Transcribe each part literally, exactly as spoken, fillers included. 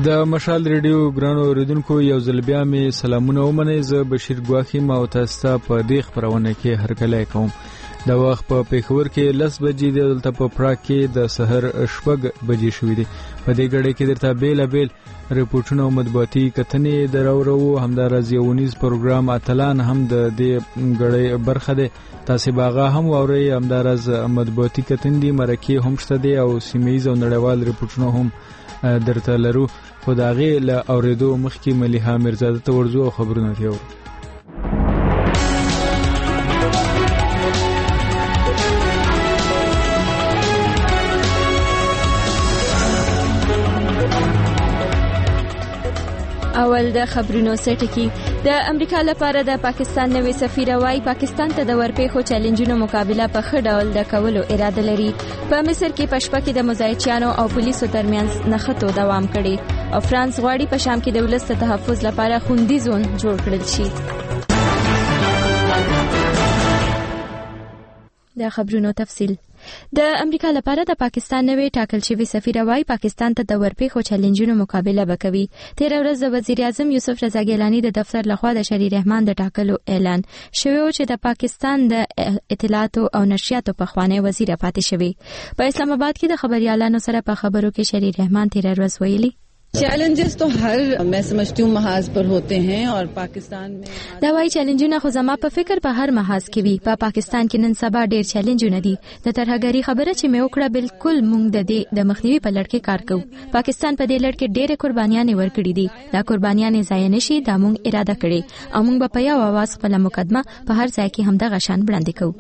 د مشال ریډیو ګرانو اوریدونکو یو ځل بیا مې سلامونه ومنئ. زه بشیر ګواخي ما او تاسو ته په دې خپرونه کې هرکلی کوم. د وخت په پیښور کې لس بجې دی، دلته په پراګ کې د سحر شپږ بجې شوې دي. په دې غړې کې درته بیلابیل رپورټونه او مطبوعاتي کتنې دراوړو. همداراز یو ونیز پروګرام اتلان هم د دې غړې برخه ده. تاسو باغه هم اورئ. همداراز مطبوعاتي کتنې دي، مرکه هم شته دي او سیمایي او نړیوال رپورټونه هم درته لرو. خو دا غي له اوریدو مخکې مليحه میرزاده ته ورځو او خبرونه دیو. اول د خبرونو سټکی. د امریکا لپاره د پاکستان نوې سفیر وايي پاکستان ته د ورپېښو چیلنجونو مقابله په ښه ډول د کولو اراده لري. په مصر کې پښپا کې د مزایچیانو او پولیسو ترمنځ نښتو دوام کړي او فرانس غواړي په شام کې د ولس تحفظ لپاره خوندي زون جوړ کړل شي. د خبرونو تفصیل. د امریکا لپاره د پاکستان نوې ټاکل شوی سفیر وايي پاکستان ته د ورپېښو چیلنجونو مقابله وکوي. تیر ورځ د وزیر اعظم یوسف رضا ګیلانی د دفتر لخوا د شری رحمان د ټاکلو اعلان شوی او چې د پاکستان د اطلاعات او نشریاتو په خوانې وزیر پاتې شوی. په اسلام آباد کې د خبريالانو سره په خبرو کې شری رحمان تیر ورځ ویلي चैलेंजेस तो हर मैं समझती हूँ महाज पर होते हैं और पाकिस्तान में دا وايي چیلنجونه خو زما په فکر په هر محاذ کې وي. په پا پاکستان کې نن سبا ډېر چیلنجونه دي. د ترهګری خبره چې مې وکړه بالکل مونږ د دې د مخنیوي په لړ کې کار کوو. پاکستان په دې لړ کې ډېرې قربانیاں ورکړې دي. دا قربانیاں ضایع نشي دا مونږ اراده کړې او مونږ په یو आवाज خپل مقدمه په هر ځای کې همدغه شان وړاندې کوو.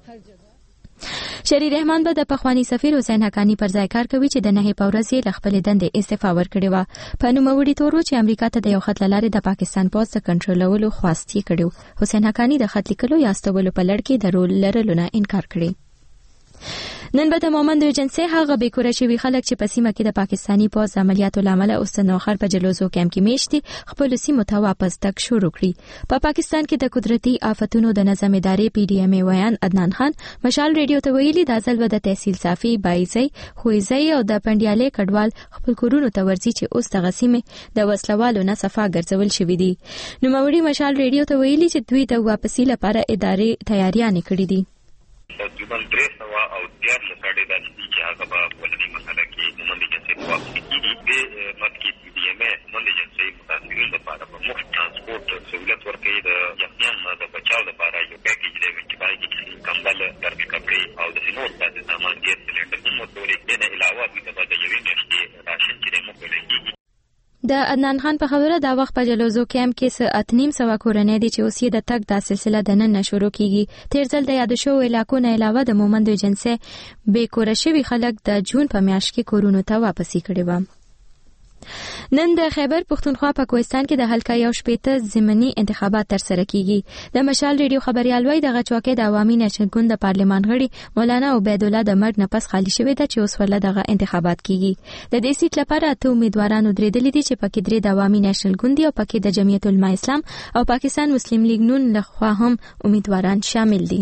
شری رحمان به د پخوانی سفیر حسین حقانی پر ځای کار کوي چې د نه په ورځ یې خپل دندې استعفا ورکړې و. په نوموړي تورو چې امریکا ته د یو خط لارې د پاکستان پوز ته کنټرولولو خواست یې کړو. حسین حقانی د خط لیکلو یا استولو په لړ کې د رول لرلو نه انکار کړی. نن به د مومند ایجنسی هغه به کور شوی خلک چې په سیمه کې د پاکستانی پوز عملیاتو لامل اوس نو خر په جلوزو کېم کې میشتي خپل سیمه ته واپس تک شروع کړی. په پاکستان کې د قدرتي آفتونو د نظم ادارې پی ډی ایم ای ویان عدنان خان مشال ریډیو ته ویلي د ځل د تحصیل صافي بایزي خوېزي او د پندیالې کډوال خپل کورونو ته ورځي چې اوس د غسیمه د وسلوالو نه صفه ګرځول شوې دي. نو موري مشال ریډیو ته ویلي چې دوی د واپسی لپاره ادارې تیاریاں کړې دي. تقریبا درې سوه او دیار لساړې داسې دي چې هغه به ولني مسله کې مومند ایجنسۍ په واپسې کېږي. دې مخکې پي ډي ایم ای مومند ایجنسۍ متاثرین لپاره په مفت ترانسپورټ سهولت ورکوي. د یخنیان نه د بچاو لپاره یو پیکیج دی چې باید کې کمبل ګرمې کپړې او د نور داسې سامان ګیس سلنډر هم ورکولی. دې نه علاوه دوی ته به د یوې میاشتې راشن چې دی موکلی کېږي. د عدنان خان په خبره دا وخت په جلوزو کېم کې څه اتنیم سوا کورنۍ دي چې اوس یې د تک دا سلسله د نن شروع کیږي. تیر ځل د یاد شو علاقو نه علاوه د مومند ایجنسی به کور شوی خلک د جون په میاشت کې کورونو ته واپسی کړي و. نن د خیبر پختونخوا په کوهستان کې د حلقه یو شپېته ضمني انتخابات تر سره کیږي. د مشال ریډیو خبريال وای دغه چوکۍ د عوامي نشنل ګوند د پارلمان غړي مولانا عبید الله د مرګ نه پس خالی شوې ده چې اوس ورله دغه انتخابات کیږي. د دې سیټ لپاره اته امیدوارانو درېدلې دي چې پکې درې د عوامي نشنل ګوند او پکې د جمعیت العلماء اسلام او پاکستان مسلم لیگ نون لخوا هم امیدواران شامل دي.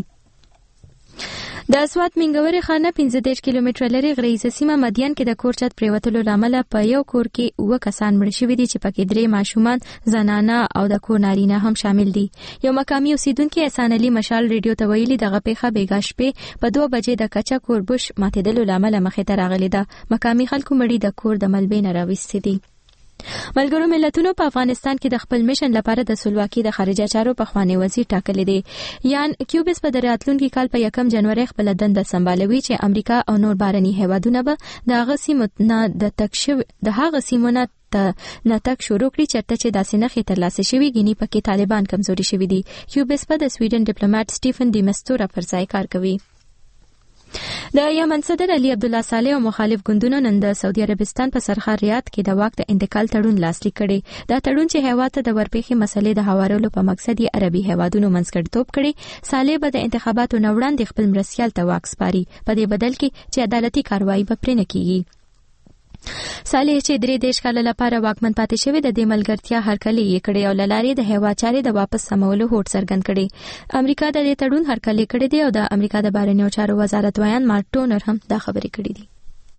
د سوات منګوري خانه پنځه دېرش کیلومتره لري غریزه سیمه مدین کې د کور چت پریوتلو لامل په یو کور کې اوه کسان مړ شوي دي چې پکې درې ماشومان زنانه او د کور نارینه هم شامل دي. یو مقامي اوسیدونکو احسان علي مشال ریډیو ته ویلي دغه پیښه بیګا شپې په دوه بجې د کچا کوربش ماتېدلو لامل مخې ته راغلي ده. مقامي خلکو مړي د کور د ملبې نه راوستي دي. ملګرو ملتونو په افغانستان کې د خپل میشن لپاره د سلواکي د خارجه چارو په خوانې وزیر ټاکلې دي. یان کیوبس په راتلونکي کال په یکم جنوري خپل دنده سمبالوي چې امریکا او نور بهرني هیوادونه به د هغه سیمو نه د تکشف د هغه سیمونه ته نتک شروع کړي چرته چې داسې نه خې ترلاسه شوي ګینی پکې طالبان کمزوري شوي دي. کیوبس په د سویډن ډیپلوماټ سټیفن ډیمستورا پر ځای کار کوي. د یمن صدر علي عبد الله صالح او مخالف ګوندونو نن د سعودي عربستان په سرخار ریاض کې د واک د انتقال تړون لاسلیک کړي. دا تړون چې هیواد ته د ورپېښې مسلې د هوارولو په مقصد یې عربي هیوادونو منځګړیتوب کړي. صالح به د انتخاباتو نه وړاندې خپل مرستیال ته واک سپاري په دې بدل کې چې عدالتي کاروایی به پرې نه کیږي. صالح چې درې دیش کال لپاره واکمن پاتې شوی د دې ملګرتیا هرکلی یې کړی او لارې د هیواد چارې د واپس سمولو هوډ څرګند کړي. امریکا د دې تړون هرکلی کړی دی او د امریکا د بهرنیو چارو وزارت ویان مارک ټونر هم دا خبرې کړې دي.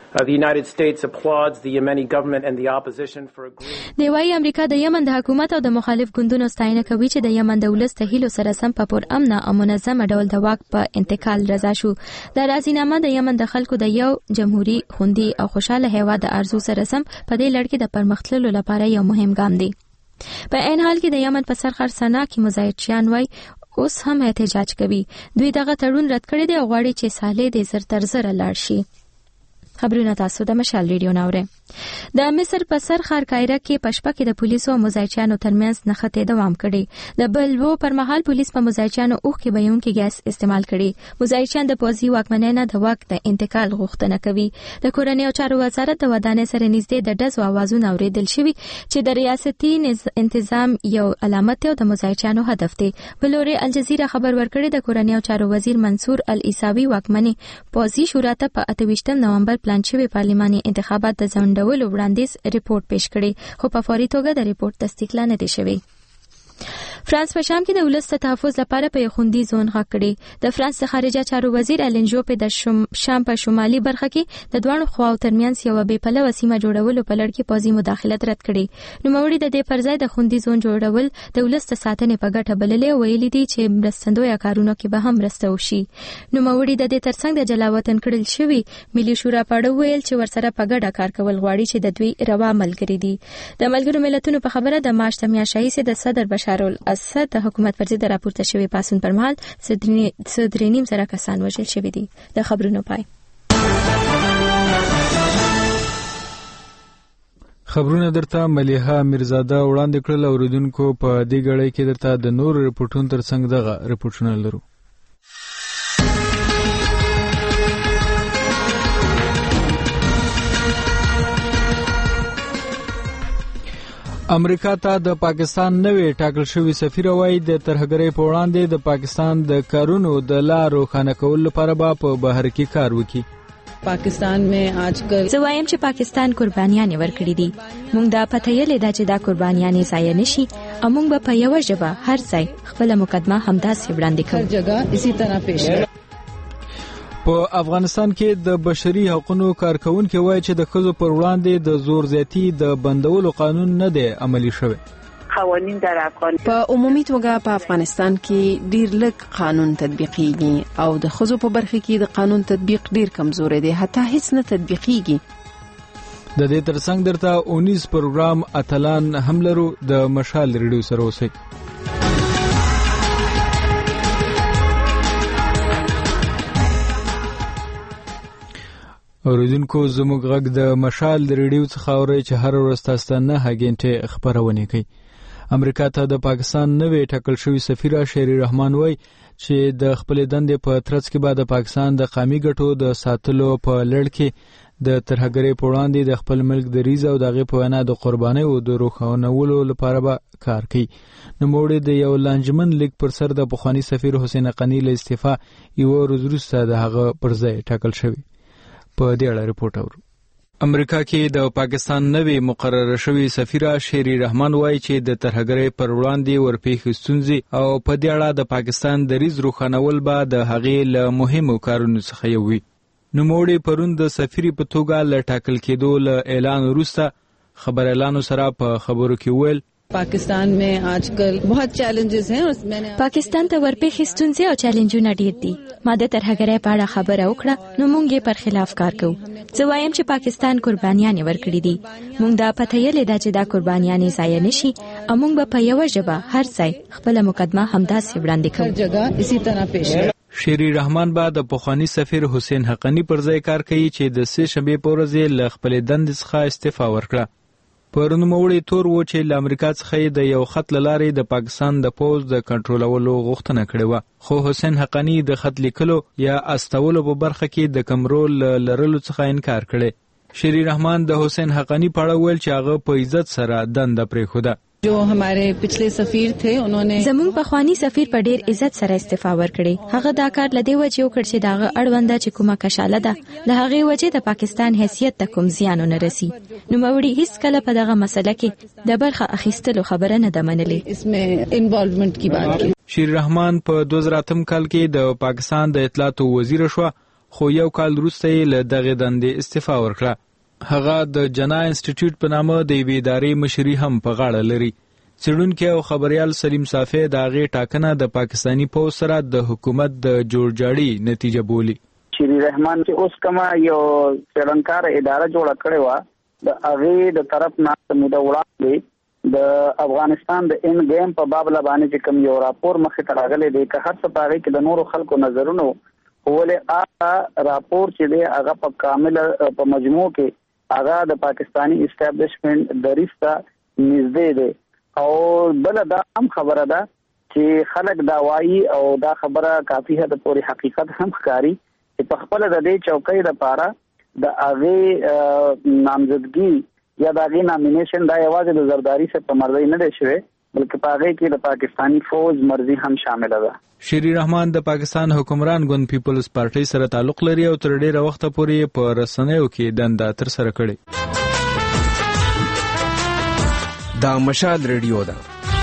Uh, the United States applauds the Yemeni government and the opposition for agreeing. دی وايي امریکا د یمن د حکومت او د مخالف ګوندونو ستاینه کوي چې د یمن د ولس د هیلو سره سم په پر امن او منظم ډول د واک په انتقال رضا شو. د راضینامه د یمن د خلکو د یو جمهوریت خوندي او خوشاله هیواد د ارزو سره سم په دې لړ کې د پرمختللو لپاره یو مهم ګام دی. په عین حال کې د یمن په سرخر سنا کې مزایدچیان وای اوس هم احتجاج کوي. دوی دغه تړون رد کړی دی او غواړي چې صالح د زر تر زر لاړ شي. خبرونه تاسو د مشال ریډیو ناوره. د مصر په سر خار قاهره کې پشپه کې د پولیسو او مزایچانو ترمنځ نښتې دوام کړي. د بلوو پر مهال پولیس په مزایچانو اوخ کې بېون کې ګاز استعمال کړي. مزایچان د پوځي واکمنۍ نه د واک د انتقال غوښتنه کوي. د کورنۍ او چارو وزارت د ودانۍ سره نږدې د ډزو اوازونه اوریدل شوي چې د ریاستي انتظام یو علامت او د مزایچانو هدف دی. بلوري الجزیره خبر ورکړي د کورنۍ او چارو وزیر منصور العیساوي واکمنۍ پوځي شورا ته په اته ویشتم نومبر پلان شوی پارلماني انتخابات د ځنډولو وړاندیز ریپورت پیش کړي خو په فوري توګه د ریپورت تصدیق نه دي شوی. فرانس په شام کې د ولس تحفظ لپاره په خوندي زون غږ کړي. د فرانس خارجه چارو وزیر النجو په د شام په شمالي برخه کې د دوه خواو ترمنځ یو بې پلوه سیمه جوړولو په لړ کې پوځي مداخلت رد کړي. نوموړي د دې پر ځای د خوندي زون جوړول د ولس ساتنې په ګټه بللې ویلي دي چې مرستندوی کارونو کې به هم مرسته وشي. نوموړي د دې ترڅنګ د جلاوطن کړل شوی ملي شورا پاړه ویل چې ورسره په ګډه کار کول غواړي چې د دوی روا ملګری دي. د ملګرو ملتونو په خبره د مارچ د میاشتې د صدر بشار الاسد د حکومت پر ضد راپورته شوی پاسون پر مهال صدرینیم زره کسان وژل شوی دي. د خبرونو پای. خبرونه درته ملیحه میرزاده وړاندې کړل. اوریدونکو په دې غړې کې درته د نور ریپورتونو ترڅنګ دغه ریپورتونه لرو. امریکا ته د پاکستان نوې ټاکل شوی سفیر وایي د ترهګرۍ په وړاندې د پاکستان د کارونو د لارو خانه کول لپاره به په بهر کې کار وکړي. पाकिस्तान में आजकल زه وایم چې پاکستان قربانیان ورکړي دي. موږ دا پته یې لیدا چې دا قربانیان ضایع نشي او موږ به په یو ژبه هر ځای خپل مقدمه همداسې وړاندې کوو. هر جگہ اسی طرح پیش په افغانستان کې د بشري حقوقو کارکونکو وایي چې د ښځو پر وړاندې د زور زیاتی د بندولو قانون نه دی عملی شوی. قوانین در افغانستان په عمومي توګه په افغانستان کې ډیر لږ قانون تطبیقیږي او د ښځو په برخه کې د قانون تطبیق ډیر کمزوري دی، حتی هیڅ نه تطبیقیږي. د دې ترڅنګ درته اونیس پروګرام اتلان هم لرو. د مشال ریډیو سره اوسئ. اوریدونکو زموږ غږ د مشال ریډیو څخه اورئ چې هر ورځ تاسو ته نه غنټه خبرونه کوي. امریکا ته د پاکستان نوې ټاکل شوی سفیر شری رحمان وایي چې د خپل دندې په ترڅ کې بعد پاکستان د قومي ګټو د ساتلو په لړ کې د ترهګرۍ په وړاندې د خپل ملک د ریز او دغه په وینا د قربانۍ او د روښانولو لپاره به کار کوي. نوموړي د یو لانجمن لیک پر سر د پخوانی سفیر حسین حقانی له استعفا یو ورځ وروسته د هغه پر ځای ټاکل شوی. په دې اړه ریپورت اورو. امریکا کې د پاکستان نوې مقرره شوی سفیر شری رحمان وایي چې د ترهګرۍ پر وړاندې ورپېښې ستونزې او په دې اړه د پاکستان د ریز روښانول به د هغې له مهمو کارونو څخه یو وي. نوموړي پرون د سفیر په توګه له ټاکل کېدو له اعلان وروسته خبريالانو سره په خبرو کې ویل पाकिस्तान में आजकल बहुत चैलेंजेस हैं और मैंने पाकिस्तान ته ورپېښې ستونزې او چیلنجونه ډېر دي. ما د ترهګرۍ په اړه خبره وکړه نو موږ یې پر خلاف کار کوو. زه وایم چې پاکستان قربانیان ورکړي دي. موږ دا پته یې لیدا چې دا قربانیان ضایع نشي او موږ به په یو ژبه هر ځای خپل مقدمه همداسې وړاندې کوو. هر جگہ اسی طرح پیش شری رحمان با د پخوانی سفیر حسین حقانی پر ځای کار کوي چې د سه شنبه په ورځ له خپل دندې څخه استعفا ورکړه. پرون موړي تور و چې له امریکا څخه د یو خط لارې د پاکستان د پوز د کنټرولولو غوښتنه کړې و، خو حسین حقانی د خط لیکلو یا استولو په برخه کې د کمرول لرلو څخه انکار کړي. شری رحمان د حسین حقانی په اړه ویل چې هغه په عزت سره دنده پرېښوده. जो हमारे पिछले सफीर थे उन्होंने زمون پخوانی سفیر په ډیر عزت سره استعفا ورکړي. هغه دا کار لدی وجه وکړ چې داغه اړونده چې کومه کشاله ده له هغه وجه د پاکستان حیثیت ته کوم زیان نه رسی. نو موري هیڅ کله په دغه مسله کې د برخه اخیستلو خبره نه ده منلې. इसमें इन्वॉल्वमेंट की बात की. شیر رحمان په دوه زره اتم کال کې د پاکستان د اطلاعاتو وزیر شو، خو یو کال وروسته یې له دغې دندې استعفا ورکړه. هغه د جنا انسټیټیوټ په نامه د یوې ادارې مشري هم په غاړه لري. څېړونکی او خبریال سلیم صافی د هغې ټاکنه د پاکستاني پوځ سره د حکومت د جوړجاړي نتیجه بولي. شری رحمان چې اوس کومه یو څېړنکار اداره جوړه کړې وه د هغې د طرف نه موده وړاندې د افغانستان د ان ګیم په بابله باندې چې کوم یو راپور مخې ته راغلی دی که هر څه په هغې کې د نورو خلکو نظرونه ولې هغه راپور چې دی هغه په کامله په مجموع کې هغه د پاکستاني اسټابلیشمنټ دریځ ته نږدې دی. او بل دا هم خبره ده چې خلک دا وایي او دا خبره کافي حد پورې حقیقت هم ښکاري چې په خپل د دې چوکۍ لپاره د هغې نامزدګي یا د هغې نامینیشن دا یوازې د زرداري صاحب په مرضۍ نه دی شوی بلکې په هغې کې د پاکستاني فوج مرضي هم شامله ده. شری رحمان د پاکستان حکمران ګوند پیپلز پارټۍ سره تعلق لري او تر ډیره وخته پورې په رسنیو کې دنده ترسره کړې. دا مشال ریډیو ده.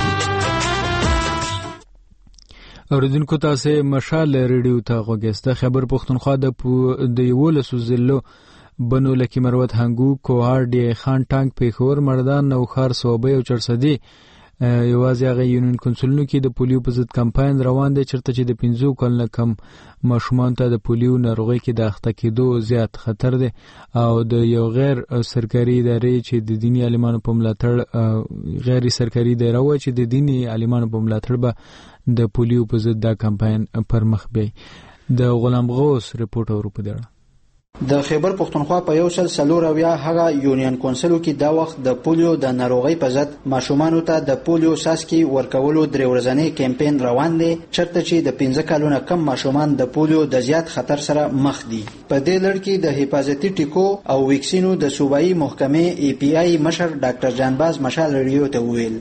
اوریدونکو تاسو مشال ریډیو ته غوږیسته. خبر پښتونخوا د د یولسو ضلعو بنو لکی مروت هنګو کوهار ډی خان ټانک پیښور مردان نوښار صوبې او چرسدي یوازې هغه یونین کنسولونو کې د پولیو په ضد کمپاین روان دی چېرته چې د پنځو کلونو کم ماشومانو ته د پولیو ناروغۍ کې د اخته کېدو زیات خطر دی او د یو غیر سرکاري ادارې چې د دیني عالمانو په ملاتړ غیر سرکاري اداره وه چې د دیني عالمانو په ملاتړ به د پولیو په ضد دا کمپاین پر مخ بیایي. د غلام غوث رپورټ اورو په دې د خیبر پښتونخوا په یو سل څلور اویا هغه یونین کونسلو کې دا وخت د پولیو د ناروغۍ په ضد ماشومانو ته د پولیو ساسکي ورکولو درې ورځنی کمپاین روان دی چېرته چې د پنځه کلونو کم ماشومان د پولیو د زیات خطر سره مخ دي. په دې لړ کې د حفاظتي ټیکو او ویکسینو د صوبایي محکمې ای پی آی مشر ډاکټر جانباز مشال ریډیو ته وویل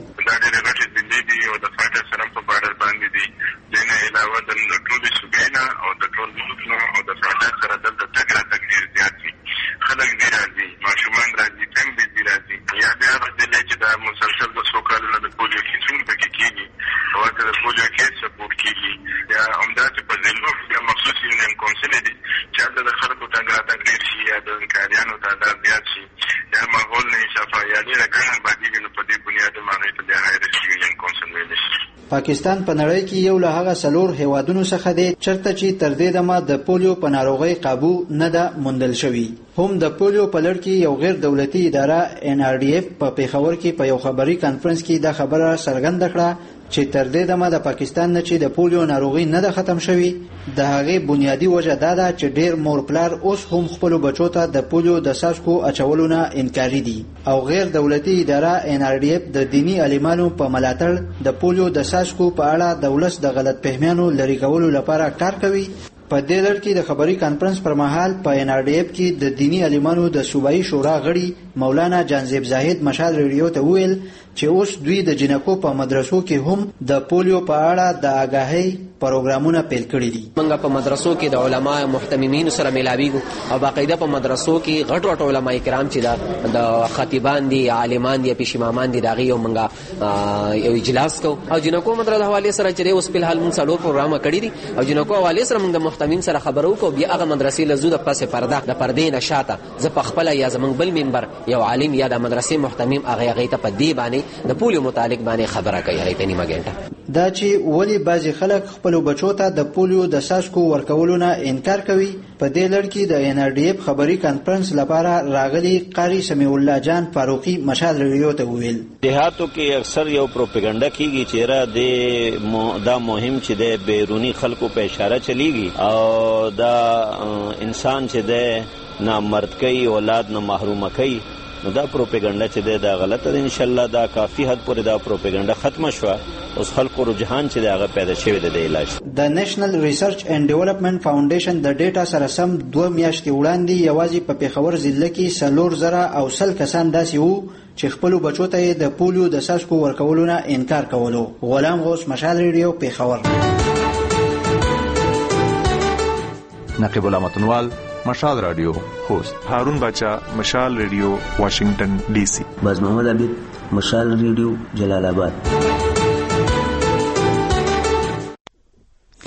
پاکستان په نړۍ کې یو له هغه څلور هیوادونو څخه دی چېرته چې تر دې دمه د پولیو په ناروغۍ قابو نه ده موندل شوی. هم د پولیو په لړ کې یو غیر دولتي اداره ان آر ډي اف په پیښور کې په یو خبري کانفرنس کې دا خبره څرګنده کړه چې تر دې دمه د پاکستان نه چې د پولیو ناروغي نه ده ختم شوی د هغې بنیادی وجه دا ده چې ډیر مور پلار اوس هم خپلو بچو ته د پولیو د څاڅکو اچولو نه انکاري دي او غیر دولتي اداره ان آر ډي اف د دینی عالمانو په ملاتړ د پولیو د څاڅکو په اړه د ولس د غلط فهمیانو لرې کولو لپاره کار کوي. په دې لړ کې د خبري کانفرنس پر مهال په ان آر ډي اف کې د دینی عالمانو د صوبایي شورا غړي مولانا جانزیب زاهد مشال ریډیو ته وویل چې اوس دوی د جنکو په مدرسو کې هم د پولیو په اړه د آگاهۍ پروګرامونه پیل کړي دي. موږ په مدرسو کې د علما محتممین سره ملاویږو او باقاعده په مدرسو کې غټ غټ علما کرام چې دا د خطیبان دي عالمان دي پېشمامان دي دغه یو موږ یو اجلاس کو او جنکو مدرسې حواله سره چې اوس په حال موږ څلور پروګرام کړی دي او جنکو حواله سره موږ د محتمین سره خبرو کو بیا هغه مدرسې له زو د پاسه پرده د پردې نشاته ز په خپل یا زمنګ بل منبر یو عالم یا د مدرسې محتمم هغه هغه ته په دی باندې د پولیو متعلق باندې خبره کوي هغه ته نیمه ګنټه دا چې ولی بعضی خلک خپل بچو ته د پولیو د څاڅکو ورکولو نه انکار کوي. په دې لړ کې د ان آر ډي اف خبري کانفرنس لپاره راغلي قاری سمیع الله جان فاروقي مشال ریډیو ته وویل دیهاتو کې اکثر یو پروپاګاندا کیږي چې را د دا مهم چې د بیرونی خلکو په اشاره چلیږي او دا انسان چې د نامرد کوي اولاد نه محروم کوي نو دا پروپاګاندا چې ده دا غلطه ده. ان شاء الله دا کافی حد پورې دا پروپاګاندا ختمه شوه اوس خلکو رجحان چې دا پیدا شوی د علاج. د نېشنل ریسرچ اینڈ ډیولپمنٹ فاونډیشن د ډیټا سره سم دوه میاشتې وړاندې یوازې په پیښور ضلع کې څلور زره او سل کسان داسې وو چې خپل بچو ته د پولیو د څاڅکو ورکولو نه انکار کولو. غلام غوث مشال ریډیو پیښور. نقیب الله متنوال مشال رادیو هوست. هارون باچا مشال ریډیو واشنگټن ډي سي. باز محمد عبید مشال ریډیو جلال آباد.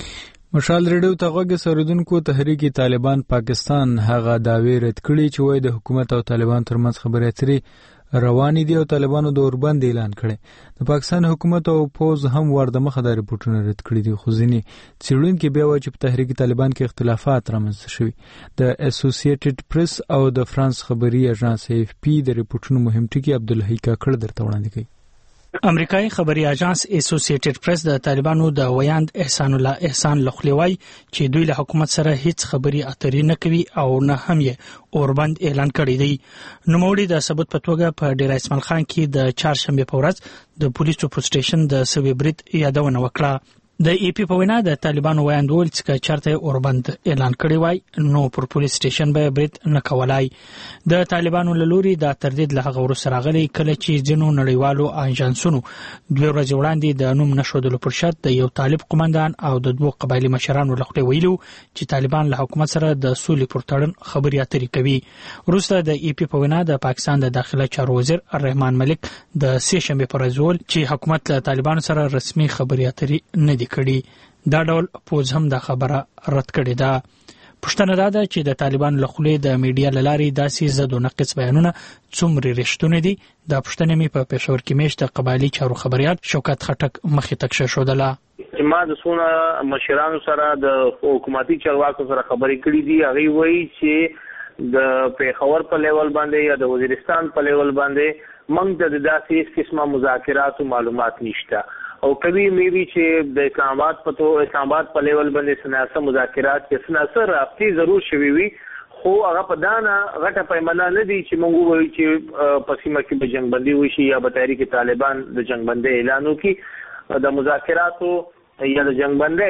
مشال ریډیو ته غوږ سردونکو تحریک طالبان پاکستان هغه داوی رد کړي چې وایي د حکومت او طالبان ترمنځ خبرې اترې روانې دي او طالبانو د اوربند اعلان کړي. د پاکستان حکومت او پوز هم ورده مخه د رپورټونو رد کړي دي، خو ځینې څېړونکي بیا وایي چې په تحریک طالبان کې اختلافات رامنځته شوي. د اسوسییټډ پریس او د فرانس خبري اژانس اف پی د رپورټونو مهم ټکي عبدالحی کاکړ درته وړاندې کوي. امریکایي خبري اژانس اسوسییټډ پریس د طالبانو د ویاند احسان الله احسان لخلیوای چې دوی له حکومت سره هیڅ خبري اترې نه کوي او نه هم یې اوربند اعلان کړی دی. نوموړي د ثبوت په توګه په ډیر اسماعیل خان کې د چهارشنبه په ورځ د پولیسو په سټیشن د سوي برید یادونه وکړه. د ای پی په وینا د طالبانو ویاند ویل چې چارته اوربند اعلان کړی وای نو پر پولیس سټیشن به برید نه کولای. د طالبانو له لوري د تردید له هغه وروسته راغلی کله چې ځینو نړیوالو اژانسونو دوه ورځې وړاندې د نوم نښودلو پر شرط د یو طالب قومندان او د دوه قبایلی مشرانو له خوا ویلو چې طالبان له حکومت سره د سولې پر تړون خبرې اترې کوي. وروسته د ای پی په وینا د پاکستان د داخله چارو وزیر الرحمن ملک د سې شنبه پر ورځ ویل چې حکومت له طالبانو سره رسمي خبرې اترې نه دي کړي. دا ډول پوز هم دا خبره رد کړې ده. پښتنه دا ده چې د طالبان له خولې د میډیا له لارې داسې زد و نقص بیانونه څومره رښتونی دي. دا پښتنه می په پېښور کې میشت قبایلی چارو خبريال شوکت خټک مخې تک شودله. ما د سونه مشرانو سره د حکومتي چارواکو سره خبرې کړې دي. هغه وایي چې د پېښور په لیول باندې یا د وزیرستان په لیول باندې موږ د داسې قسمه مذاکرات او معلومات نشته او کبي مې چې د اسلام آباد په تو اسلام آباد په لیول باندې سناسه مذاکرات کې سناسه رابطي ضرور شوي وي خو هغه په دانا غټه پیمانه نه دي چې موږ وایو چې په سیمه کې به جنگ بندي وشي یا به تحریک طالبان د جنگ بندي اعلان وکړي. د مذاکراتو یا د جنگ بندي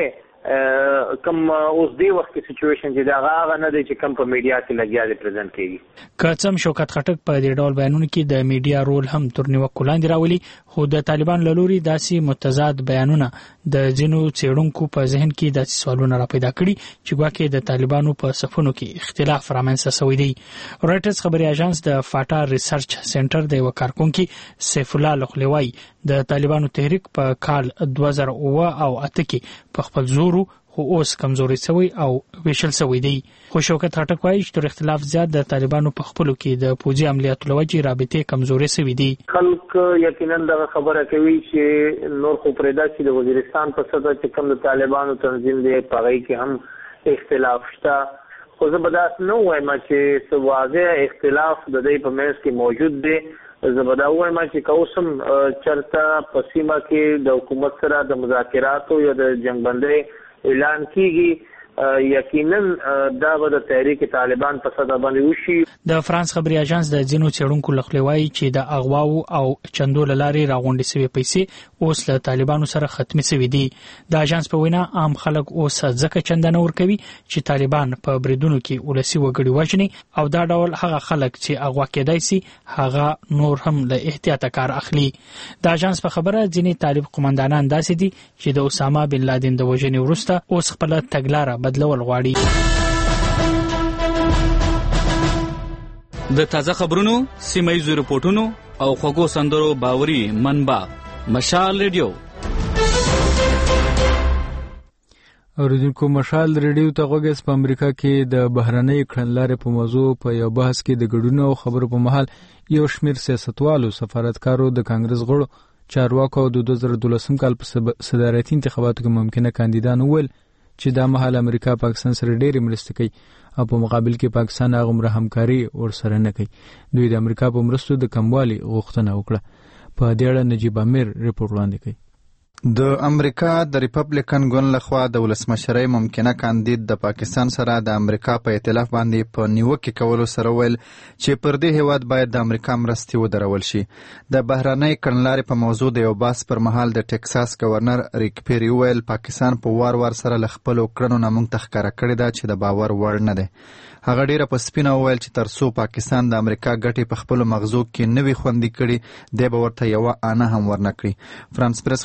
کم اوس دی وخت کې سچويشن چې دا هغه نه دی چې کم په میډیا کې لګیا دی پریزنټ کیږي. کڅم شوکت خټک په دې ډول بیانونو کې د میډیا رول هم تر نیوکو لاندې راولي خو د طالبان له لوري داسې متضاد بیانونه د ځینو څېړونکو په ذهن کې داسې سوالونه را پیدا کړي چې ګواکې د طالبانو په صفونو کې اختلاف رامنځته شوی دی. رایټرز خبري اژانس د فاټا ریسرچ سنټر د یو کارکونکي سیف الله لخلیوای د طالبانو تحریک په کال دوه زره اوه او اته کې په خپل زور خو اوس کمزوري شوی او ویشل شوی دی. خو شوکت خټک وایي چې تر اختلاف زیات د طالبانو په خپلو کې د پوځي عملیاتو لوجې رابطې کمزوري شوي دي. خلک یقینا دغه خبره کوي چې نور خو پرېدا چې د وزیرستان په سطح چې کوم د طالبانو تنظیم دی په هغه کې هم اختلاف شته خو زه به داسې نه وایم چې څه واضح اختلاف د دې په منځ کې موجود دی. زه به دا وایم چې که اوس هم چېرته په سیمه کې د حکومت سره د مذاکراتو یا د جنګ بندۍ اعلان کیږي یقینا دا به د تحریک طالبان په صدا باندې وشي. د فرانس خبري اژانس د ځینو څېړونکو لخوا وایي چې د اغواو او چندو لارې راغونډې شوی پیسې اوس له طالبانو سره ختمي شوی دي. د اژانس په وینا عام خلک اوس ځکه چندانه ورکوي چې طالبان په بریدونو کې ولسی وګړي وژني او دا ډول هغه خلک چې اغوا کېدای سي هغه نور هم له احتیاط کار اخلي. د اژانس په خبره ځینې طالب قومندانان داسې دي چې د اسامه بن لادن د وژنې وروسته اوس خپل تګلاره بدلول غواړي. د تازه خبرونو، سیمه ییزو رپورټونو او خوږو سندرو باوري منبع مشال ریډیو. اوریدونکو مشال ریډیو ته غوږ په امریکا کې د بهرنۍ کړنلارې په موضوع په یو بحث کې د ګډون او خبرو په مهال یو شمېر سیاستوالو، سفارتکارو، د کانګرس غړو، چارواکو او د دوه زره دولسم کال په صدارتي انتخاباتو کې ممکنه کاندیدان وویل چې دا مهال امریکا پاکستان سره ډېرې مرستې کوي او په مقابل کې پاکستان هغومره همکاري ورسره نه کوي. دوی د امریکا په مرستو د کموالي غوښتنه وکړه. په دې اړه نجیب امیر رپورټ وړاندې کوي. د امریکا د ریپبلیکن ګوند لخوا د ولسمشرۍ ممکنه کاندید د پاکستان سره د امریکا په ائتلاف باندې په نیوکې کولو سره ویل چې پر دې هیواد باید د امریکا مرستې ودرول شي. د بهرنۍ کړنلارې په موضوع د یو بحث پر مهال د ټکساس گورنر ریک پیری ویل پاکستان په وار وار سره له خپلو کړنو نه موږ ته ښکاره کړې ده چې د باور وړ نه دی. هغه ډیره په سپینه وویل چې ترڅو پاکستان د امریکا ګټې په خپلو مغزو کې نه وي خوندي کړي دی به ورته یوه آنه هم ورنه کړي. فرانس پریس خبري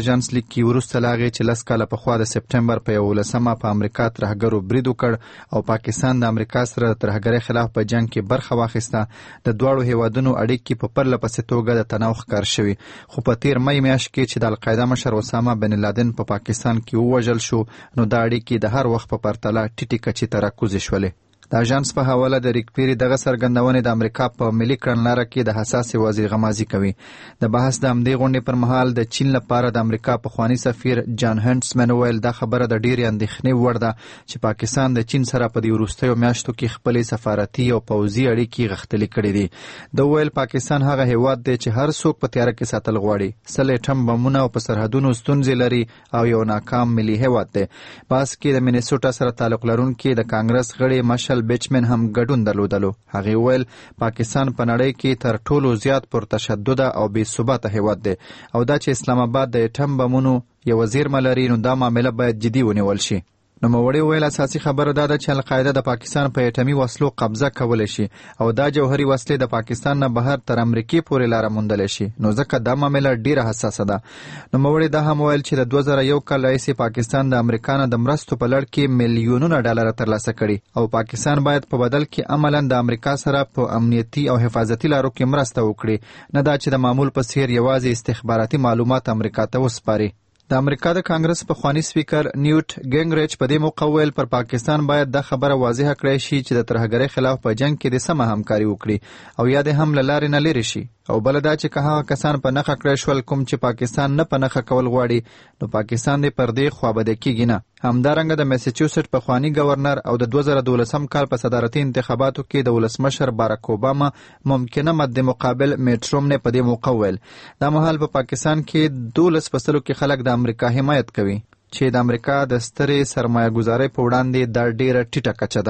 اژانس لیکي وروسته لاغې چې لس کاله پخوا د سپټمبر په یولسمه په امریکا ترهګرو برید وکړ او پاکستان د امریکا سره د ترهګرۍ خلاف په جنگ کې برخه واخیسته، د دواړو هیوادونو اړیکې په پرله پسې توګه د تنوع ښکار شوي. خو په تیر مې میاشت کې چې د القاعده مشر اسامه بن لادن په پا پاکستان کې ووژل شو، نو دا اړیکې د هر وخت په پرتله ټیټې کچې ته راکوزې شولې. د اژانس په حواله د ریک پیری دغه څرګندونې د امریکا په ملي کړنلاره کې د حساسې واضح غمازي کوي. د بحث د همدې غونډې پر مهال د چین لپاره د امریکا پخوانی سفیر جان هنټسمن وویل دا خبره د ډېرې اندېښنې وړ ده چې پاکستان د چین سره په دې وروستیو میاشتو کې خپلې سفارتي او پوځي اړیکې غښتلې کړې دي. د وویل پاکستان هغه هیواد دی چې هر څوک په تیاره کې ساتل غواړي، سل اټم بمونه او په سرحدونو ستونزې لري او یو ناکام ملي هیواد دی. بحث کې د مینیسوټا سره تعلق لرونکي د کانګرس غړي مشل بیچمن هم ګډون درلودلو. هغه ویل پاکستان په نړۍ کې تر ټولو زیات پر تشدد او بې ثباته هیواد دی او دا چې اسلام آباد د اټم بمونو یو زیرمه لري نو دا معامله باید جدي ونیول شي. نوموړي ویل اساسي خبره دا ده چې القاعده د پاکستان په اټمي وسلو قبضه کولی شي او دا جوهري وسلې د پاکستان نه بهر تر امریکې پورې لاره موندلی شي، نو ځکه دا معامله ډیره حساسه ده. نوموړي دا هم ویل چې د دوه زره یو کال راهیسې پاکستان د امریکا نه د مرستو په لړ کې میلیونونه ډالر ترلاسه کړي او پاکستان باید په بدل کې عملاً د امریکا سره په امنیتي او حفاظتي لارو کې مرسته وکړي، نه دا چې د معمول په څیر یوازې استخباراتي معلومات امریکا ته وسپاري. د امریکا د کانګرس پخوانی سپیکر نیوټ ګینګریچ په دې موقع ویل پر پاکستان باید دا خبره واضحه کړی شي چې د ترهګرۍ خلاف په جنگ کې د سمه همکاري وکړي او یا د هم له لارې نه لرې شي، او بل دا چې که هغه کسان په نښه کړی شول کوم چې پاکستان نه په نښه کول غواړي، نو پاکستان دې پر دې خوابده کیږي نه. همدارنګه د میساچوسټ پخوانی گورنر او د دوه زره دولسم کال په صدارتي انتخاباتو کې د ولسمشر باراک اوباما ممکنه مد مقابل میټ رومني په دې موقع ویل دا مهال په پاکستان کې دولس فصلو کې خلک د امریکا حمایت کوي چې د امریکا د سترې سرمایه گذارۍ په وړاندې دا ډیره ټیټه کچه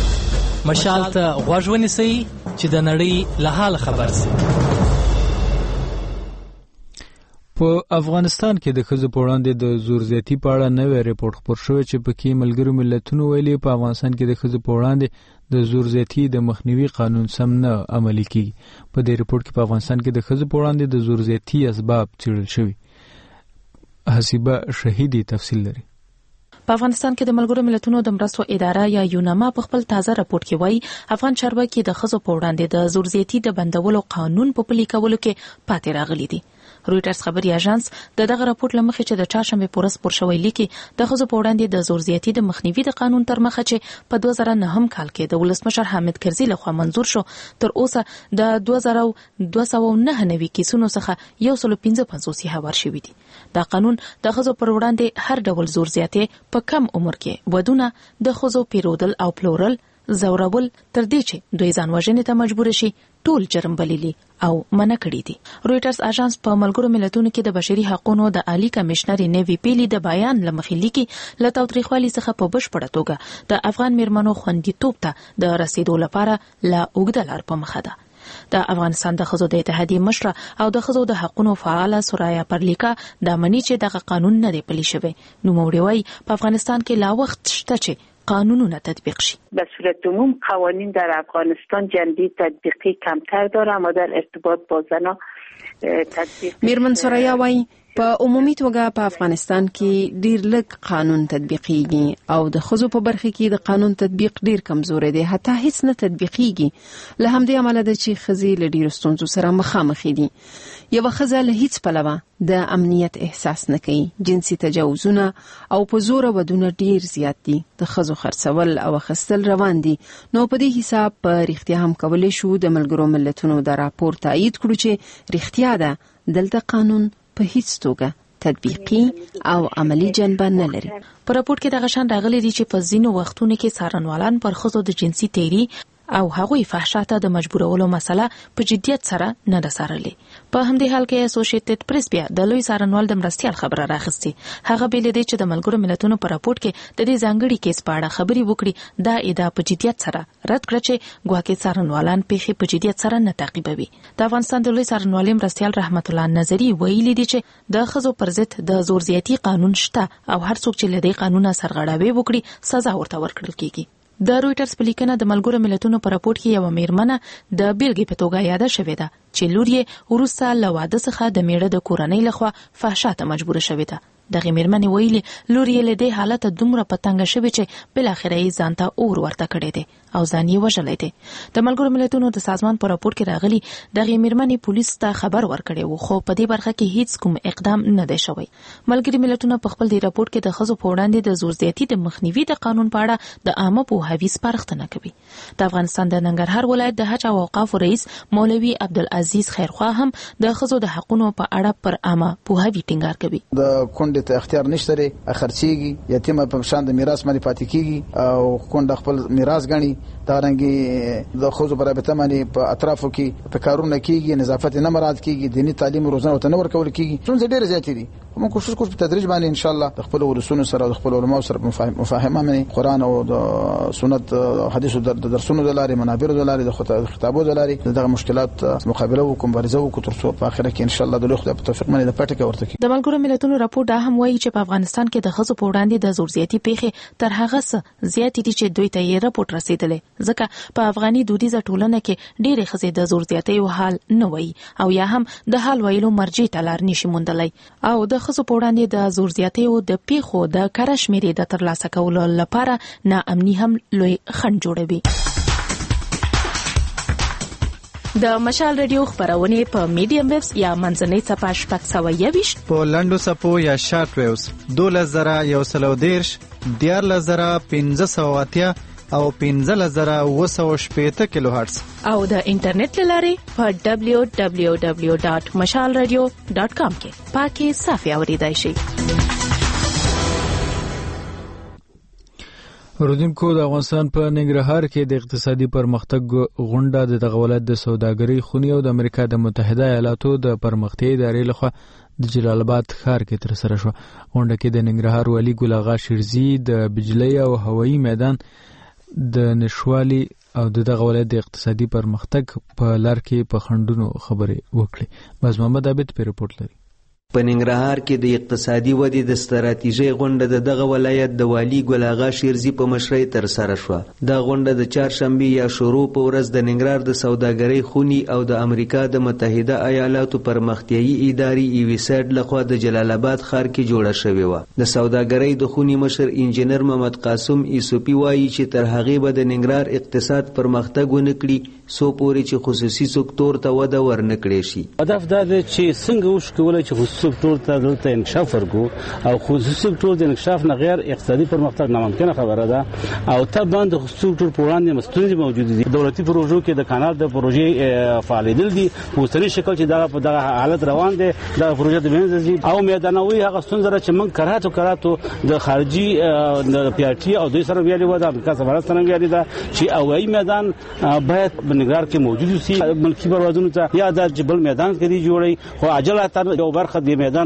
ده. مشال ته غوږ ونیسئ چې د نړۍ له حال خبر شئ. په افغانستان کې د ښځو په وړاندې د زور زیاتي په اړه نوی ریپورت خپور شوی چې پکې ملګرو ملتونو ویلي په افغانستان کې د ښځو په وړاندې د زور زیاتي د مخنیوي قانون سم نه عملي کیږي. په دې ریپورت کې په افغانستان کې د ښځو په وړاندې د زور زیاتي اسباب څیړل شوي. حسیبه شهیدی تفصیل لري. په افغانستان کې د ملګرو ملتونو د مرستو اداره یا یوناما په خپل تازه راپور کې وایي افغان چارواکي د ښځو په وړاندې د زور زیاتي د بندولو قانون په پلي کولو کې پاتې راغلي دي. رویټرز خبري اژانس د دغه راپور لمخې چې د چهارشنبه پورس پر شوی لیکي د ښځو په وړاندې د زور زیاتي د مخنیوي د قانون تر مخه چې په دوه زره نهم کال کې د ولسمشر حامد کرزي لخوا منزور شو تر اوسه د دوه زره دوه سوه نهه نوي کیسونو څخه یو سل پنځه پنځوس هوار شوي دي. دا قانون د ښځو پر وړاندې هر ډول زور زیاتي په کم عمر کې ودونه د ښځو پیرودل او پلورل زورول تر دې چې دوی ځان وژنې ته مجبور شي ټول جرم بللي او منع کړي دي. رویټرز اژانس په ملګرو ملتونو کې د بشري حقوقو د عالی کمشنر نیوی پیلی د بیان لمخې لیکي له تاوتریخوالي څخه په بشپړه توګه د افغان میرمنو خوندیتوب ته د رسیدو لپاره لا اوږده لار په مخه ده. د افغانستان د ښځو د اتحادیې مشره او د ښځو د حقوقو فعاله سورایا پرلیکا د منی چې دغه قانون نه دی پلي شوی. نوموړي وایي په افغانستان کې لا وخت شته چې قانونونه تطبیق شي. به صورت عموم قوانین در افغانستان جنبه تطبیقی کمتر داره اما در ارتباط با زنان تطبیق. میرمن سورایا وایي په عمومي توګه په افغانستان کې ډیر لږ قانون تطبیقیږي او د ښځو په برخه کې د قانون تطبیق ډیر کمزوري دی، حتی هیڅ نه تطبیقیږي. له همدې امله د چې ښځې له ډیرو ستونزو سره مخامخ دي. یوه ښځه له هیڅ پلوه د امنیت احساس نه کوي. جنسي تجاوزونه او په زور ودونه ډیر زیات دي. د ښځو خرڅول او اخیستل روان دي. نو په دې حساب په رښتیا هم کولی شو د ملګرو ملتونو د راپور تایید کړو چې رښتیا ده دلته قانون په هیڅ توګه تطبیقي او عملی جنبه نه لري. په راپور کې دغه شان راغلي دي چې په ځینو وختونو کې څارنوالان پر ښځو د جنسي تیری او هغوی فحشا ته د مجبورولو مسله په جدیت سره نه ده څارلې. په همدې حال کې اسوسییټډ پریس بیا د لوی څارنوال د مرستیال خبره راخستې. هغه بیل دی چې د ملګرو ملتونو په راپور کې د دې ځانګړي کیس په اړه خبري وکړي دا ادعا په جدیت سره رد کړه چې ګواکې څارنوالان پیښې په جدیت سره نه تعقیبوي. د افغانستان د لوی څارنوال مرستیال رحمت الله نظری ویلي دی چې د ښځو پر ضد د زور زیاتی قانون شته او هر څوک چې له دې قانونه سرغړاوي وکړي سزا ورته ورکړل کیږي. د رويټرز په لیکنه د ملګرو ملتونو په راپور کې یو میرمنه د بیلګې په توګه یاد شوې ده چې لور یې وروسته له واده څخه د میړه د کورنۍ لخوا فحشا ته مجبور شوې ده. دغه میرمنې ویلي لور یې له دې حالت دومره پتنګ شوې چې بل اخر یې ځان ته اور ورته کړی دی او ځان یې وژلی دی. د ملګرو ملتونو د سازمان په راپور کې راغلي دغه میرمنې پولیس ته خبر ورکړی و خو په دې برخه کې هیڅ کوم اقدام نه دی شوی. ملګري ملتونو په خپل دی راپور کې د ښځو په وړاندې د زور زیاتي د مخنیوي د قانون په اړه د عامه پوهاوي سپارښتنه کوي. د افغانستان د ننګرهار ولایت د حج او اوقافو رئیس مولوي عبدالعزیز خیرخوا هم د ښځو د حقونو په اړه پر عامه پوهاوي ټینګار کوي. د کونډې ته اختیار نشته لري خرڅيږي یتیمه په شان د میراث باندې پاتې کیږي او کونډه خپل میراث غني دا رنګي د خوځو پر رابطه باندې په اطرافو کې په کارونه کیږي نظافت نه مراعات کیږي دینی تعلیم روزنه او تنور کول کیږي څومره ډیر زیات دي. موږ کوشش کوو په تدریج باندې ان شاء الله د خپل ورسونو سره د خپل علماء سره مفاهمه باندې قران او د سنت او حدیثو د درسونو د لارې منابر د لارې د خطابو د لارې دغه مشکلات مقابله وکړو مبارزه وکړو تر څو په اخر کې ان شاء الله د لوی خدای په توفیق باندې د پټه کې ورته کی. د ملګرو ملتونو راپور دا هم وایي چې په افغانستان کې د ښځو په وړاندې د زور زیاتي پیښې تر هغه څه زیاتې دي چې دوی ته یې راپور رسیدلې ځکه په افغاني دودیزه ټولنه کې ډېرې ښځې د زور زیاتۍ حال نه وایي او یا هم د حال ویلو مرجع ته لار نشي موندلی او د ښځو په وړاندې د زور زیاتۍ د پیښو د کره شمیرې د ترلاسه کولو لپاره ناامني هم لوی خنډ جوړوي. د مشال رادیو خبرونه په میډیم ویوز یا منځنۍ صفحه شپږ سوه یویشت په لنډو صفو یا شارټ ویوز دولس زره یو سل او دیرش دیارلس زره پنځه سوه اتیا او پنځلس زره اوه سوه شپېته کیلو هرتز او د انټرنیټ له لارې په دبلیو دبلیو دبلیو ډاټ مشال رادیو ډاټ کام کې پاکي صافي اوریدای شي. اوریدونکو د افغانستان په ننګرهار کې د اقتصادي پرمختګ غونډه د دغه ولایت د سوداګرۍ خونې او د امریکا د متحده ایالاتو د پرمختیا ادارې لخوا د جلال آباد ښار کې ترسره شوه. غونډه کې د ننګرهار والي ګل اغا شیرزي د بجلی او هوایي میدان د نشوالي او دغه ولایت د اقتصادي پرمختګ په لار کې په خندونو خبرې وکړي. باز محمد عابد په رپورت لري. په ننګرهار کې د اقتصادي ودې د ستراتیژۍ غونډه د دغه ولایت د والي ګل اغا شیرزي په مشرۍ ترسره شوه. دا غونډه د چهارشنبې یا شروع په ورځ د ننګرهار د سوداګرۍ خونې او د امریکا د متحده ایالاتو پرمختیایي ادارې ایویساډ لخوا د جلال آباد ښار کې جوړه شوې وه. د سوداګرۍ د خونې مشر انجینر محمد قاسم ایسوپي وایي چې تر هغې به د ننګرهار اقتصاد پرمختګ ونه کړي څو پورې چې خصوصي سکتور ته وده ورنه کړی شي. هدف دا دی چې څنګه وشکولی چې خصوصي سکتور ته دلته انکشاف ورکړو او خصوصي سکتور د انکشاف نه غیر اقتصادي پرمختګ ناممکنه خبره ده او ته باندې خصوصي سکتور په وړاندې مستونزې موجود دي. دولتي پروژو کې د کانال د پروژې فعالیدل دي په اوسني شکل چې دا په دغه حالت روان دي دا پروژه د وینځي او میدانوي هغه ستونزه چې موږ کراتو کراتو د خارجي د پی آر ټي او دوی سره ویلي و د امریکا سفارت سره ویلي ده چې هوایي میدان باید په ننګرهار کې موجود وي ملکي پروازونو ته یا د جبل میدان کې جوړي خو عجله یو برخه د میدان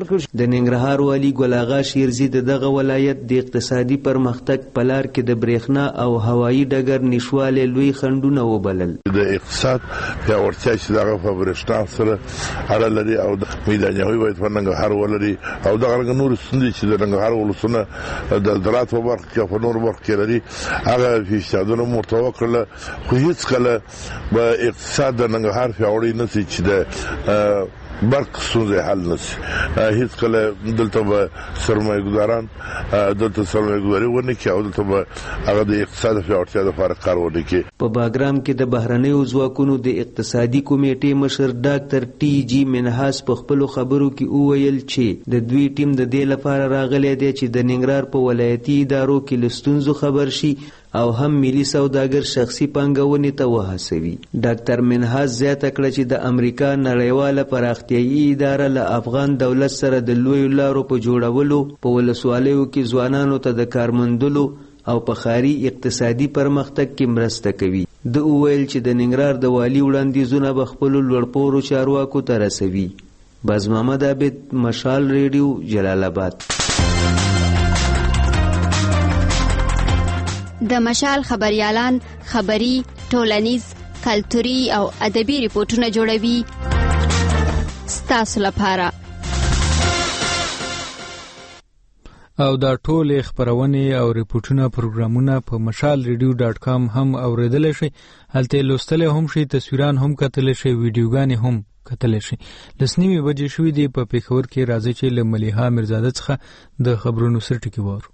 د ننګرهار والي ګل اغا شیرزي د دغه ولایت د اقتصادي پرمختګ په لار کې د برېښنا او هوایي ډګر نشواله لوی خنډونه وبلل. د اقتصاد پیاوړتیا چې دغه په برېښنا سره اړه لري او د میداني باید په ننګرهار ولري او دغه نور ستونزې چې د ننګرهار ولسونه د زراعت په برخه کې په نور برخه کې لري هغه فیصدونه مرتبه کړل خو هیڅ کله به اقتصاد د ننګرهار پیاوړی نه شي چې د برق ستونزې حل نشي. هیڅ کله دلته به سرمایه‌ګذاران دلته سرمایه‌ګذاري ونه کوي او دلته به هغه د اقتصاد پیاوړتیا لپاره کار ونه کوي. په باګرام کې د بهرنیو ځواکونو د اقتصادي کمیټې مشر ډاکټر ټي جی منحاس په خپلو خبرو کې وویل چې د دوی ټیم د دې لپاره راغلی دی چې د ننګرهار په ولایتي ادارو کې له ستونزو خبر شي او هم ملي سوداګر شخصي پانګونې ته وهڅوي. ډاکټر منحاس زیاته کړه چې د امریکا نړیواله پراختیایي اداره له افغان دولت سره د لویو لارو په جوړولو په ولسوالیو کې ځوانانو ته د کارموندلو او په ښاري اقتصادي پرمختګ کې مرسته کوي. د وویل چې د ننګرهار د والي وړاندیزونه به خپلو لوړپوړو چارواکو ته رسوي. باز محمد عابد، مشال ریډیو، جلال آباد. د مشال خبريالان خبري، ټولنیز، کلتوري او ادبي ریپورتونه جوړوي ستاسو لپاره. او دا ټول خبرونه او ریپورتونه پروګرامونه په مشال ریډیو ډاټ کام هم اوریدل شي. هلته لوستل هم شي، تصویران هم کتل شي، ویډیوګانې هم کتل شي. لسنیمه بجې شوې دی په پیښور کې. راځي چې له ملیحه میرزاده څخه د خبرونو سرټکی وورو.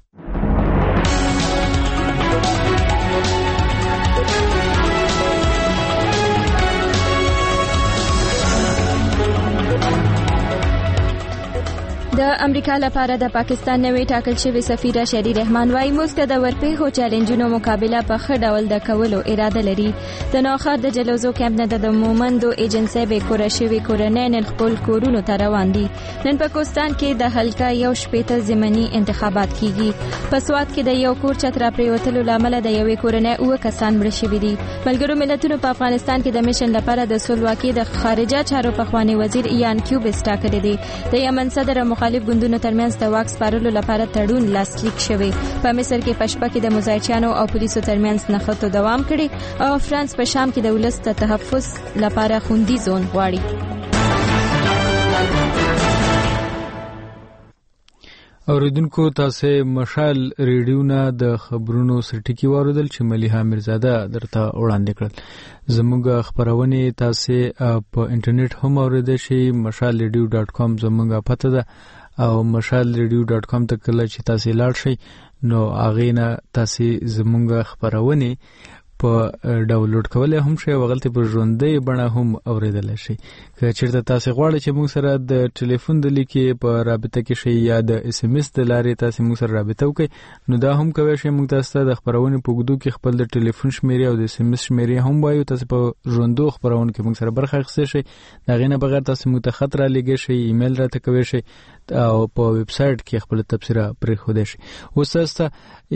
د امریکا لپاره د پاکستان نوې ټاکل شوی سفیر شری رحمان وايي موږ ته د ورپېښو چیلنجونو مقابله په ښه ډول د کولو اراده لري. د نوښار د جلوزو کیمپ نه د مومندو ایجنسۍ به کور شوی کورنۍ نن خپل کورونو ته روان دي. نن په کوستان کې د حلقه یو شپېته ضمني انتخابات کیږي. په سوات کې د یو کور چترا پریوتلو لامل د یوې کورنۍ اوه کسان مړه شوي دي. ملګرو ملتونو په افغانستان کې د میشن لپاره د سولواکي د خارجه چارو پخوانی وزیر ایان کیوبس ټاکلی دی. د یمن صدر مخالف ګوندونو ترمنځ د واک سپارلو لپاره تړون لاسلیک شوی. په مصر کې په شپه کې د مظاهرچیانو او پولیسو ترمنځ نښتو دوام کړي او فرانس په شام کې د ولس د تحفظ لپاره خوندي زون غواړي. اوریدونکو تاسو مشال ریډیو نه د خبرونو سرټکی واردل چې ملیحه میرزاده درته وړاندې کړل. زموږ خبرونه تاسو په انټرنیټ هم اوریدئ شئ. مشال ریډیو ډاټ کام زموږه پته ده او مشال ریډیو ډاټ کام ته کله چې تاسو لاړ شئ نو هغه نه تاسو زموږ خبرونه په ډاونلوډ کولای هم شئ او غلطي په ژوندۍ بڼه هم اوریدل شئ. که چیرته تاسو غواړئ چې موږ سره د ټلیفون د لیکي په رابطه کې شئ یا د اس ام اس د لارې تاسو موږ سره رابطه وکړئ نو دا هم کوي چې موږ تاسو د خبرونه په ګدو کې خپل د ټلیفون شمیرې او د اس ام اس شمیرې هم وایو. تاسو په ژوندو خبرونه کې موږ سره برخه اخیستئ شئ. دا غینه بغیر تاسو موږ ته خط را لګئ شئ، ایمیل راته کوئ شئ او په ویب سټ کې خپل تبصره پرې خوده شي. اوس تاسو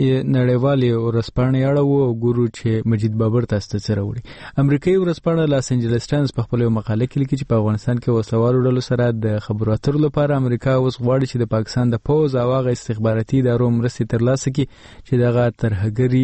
نړیوالې ورځپاڼې اړه وګورو چې مجید بابر تاسو ته راوړي. امریکایي ورځپاڼه لاس انجلس ټایمز په خپل مقاله کې لیکي چې په افغانستان کې وسلوالو ډلو سره د خبرو اترو لپاره امریکا اوس غواړي چې د پاکستان د پوز او هغه استخباراتي ادارو مرستې ترلاسه کړي چې دغه ترهګري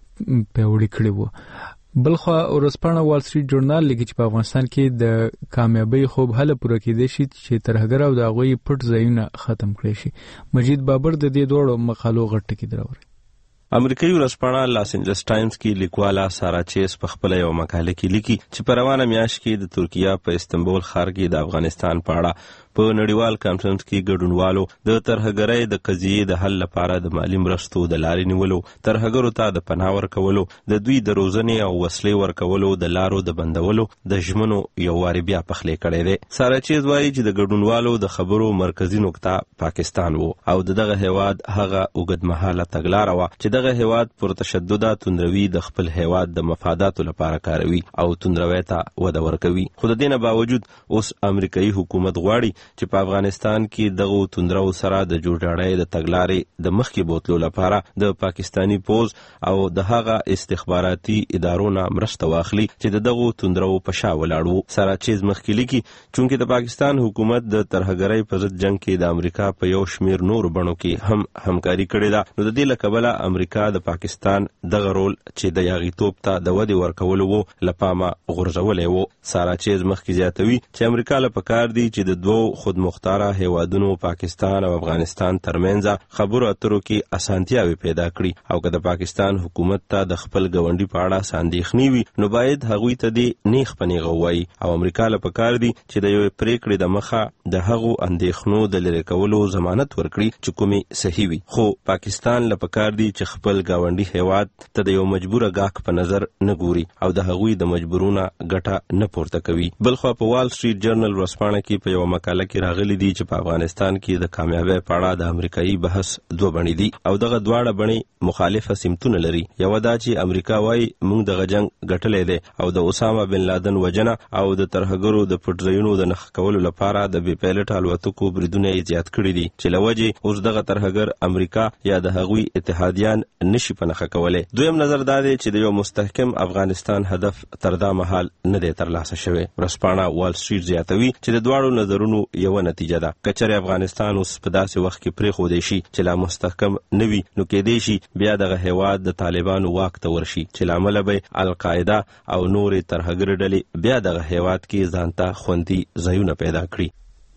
پیوړی کړي وو. بلخوا ورځپاڼه وال سټریټ جورنال لیکي چې په افغانستان کې د کامیابی خوب هله پوره کېدای شي چې ترهګر او د هغوی پټ ځایونه ختم کړي شي. مجید بابر د دې دوړو مقالو غټ ټکی دراوړي. امریکایي ورځپاڼه لاس انجلس ټایمز کې لیکواله سارا چیس په خپل یو مقاله کې لیکي چې په روانه میاشت کې د ترکیه په استنبول ښار کې د افغانستان په اړه په نړیوال کانفرنس کې ګډونوالو د ترهګرۍ د قضیې د حل لپاره د مالی مرستو د لارې نیولو، ترهګرو ته د پناه ورکولو، د دوی د روزنې او وسلې ورکولو، د لارو د بندولو، د ژمنو یو واري بیا پخلی کړی دی. سارا چیز وایي چې د ګډونوالو د خبرو مرکزي نقطه پاکستان وو او دغه هیواد هغه اوږدمهاله تګلاره وه چې دغه هیواد پر تشدده توندروي د خپل هیواد د مفاداتو لپاره کاروي او توندروي ته وده ورکوي. خو د دې نه باوجود اوس امریکایي حکومت غواړي چې په افغانستان کې دغه توندرو سره د جوړجاړۍ د تګلارې د مخکې بوتلو لپاره د پاکستانی پوز او د هغه استخباراتي ادارو نه مرسته واخلي چې د دغه توندرو په شا ولاړو. سارا چیز مخکې لیکي چونکې د پاکستان حکومت د ترهګرۍ په ضد جنگ کې د امریکا په یو شمیر نور بڼو کې هم همکاري کړې ده نو د دې له کبله امریکا د پاکستان دغه رول چې د یاغیتوب ته د ودې ورکولو وو لپامه غورځولی وو. سارا چیز مخکې زیاتوي چې امریکا له پکار دی چې د دوو خود مختاره هیوادونو پاکستان او افغانستان ترمنځ خبرو اترو کې اسانتیاوي پیدا کړي او که د پاکستان حکومت ته د خپل ګاونډي په اړه ساندېښنې وي نو باید هغوی ته دې نیغ په نیغه ووایي او امریکا له پکار دی چې د یوې پریکړې د مخه د هغو اندېښنو د لرې کولو ضمانت ورکړي چې کومې صحیح وي. خو پاکستان له پکار دی چې خپل ګاونډي هیواد ته د یو مجبوره ګاک په نظر نه ګوري او د هغوی د مجبورونه ګټه نه پورته کوي. بلخوا په وال سټریټ جرنل ورځپاڼه کې په یو مقاله کې راغلي دي چې په افغانستان کې د کامیابی په اړه د امریکایي بحث دوه بڼې دي او دغه دواړه بڼې مخالفه سمتونه لري. یوه دا چې امریکا وایي موږ دغه جنگ ګټلی دی او د اسامه بن لادن وژنه او د ترهګرو د پټ ځایونو د نښه کولو لپاره د بې پیلټ الوتکو بریدونه یې زیات کړي دي چې له وجې اوس دغه ترهګر امریکا یا د هغوی اتحادیان نشي په نښه کولی. دویم نظر دا دی چې د یو مستحکم افغانستان هدف تر دا مهال نه دی ترلاسه شوی. ورځپاڼه وال سټریټ زیاتوي چې د دواړو نظرونو یوه نتیجه ده. کچره افغانستان اوس په داسې وخت کې پرېښودی شي چې لا مستحکم نه وي نو کېدای شي بیا دغه هیواد د طالبانو واک ته ورشي چې له امله به القاعده او نورې ترهګرې ډلې بیا دغه هیواد کې ځان ته خوندي ځایونه پیدا کړي.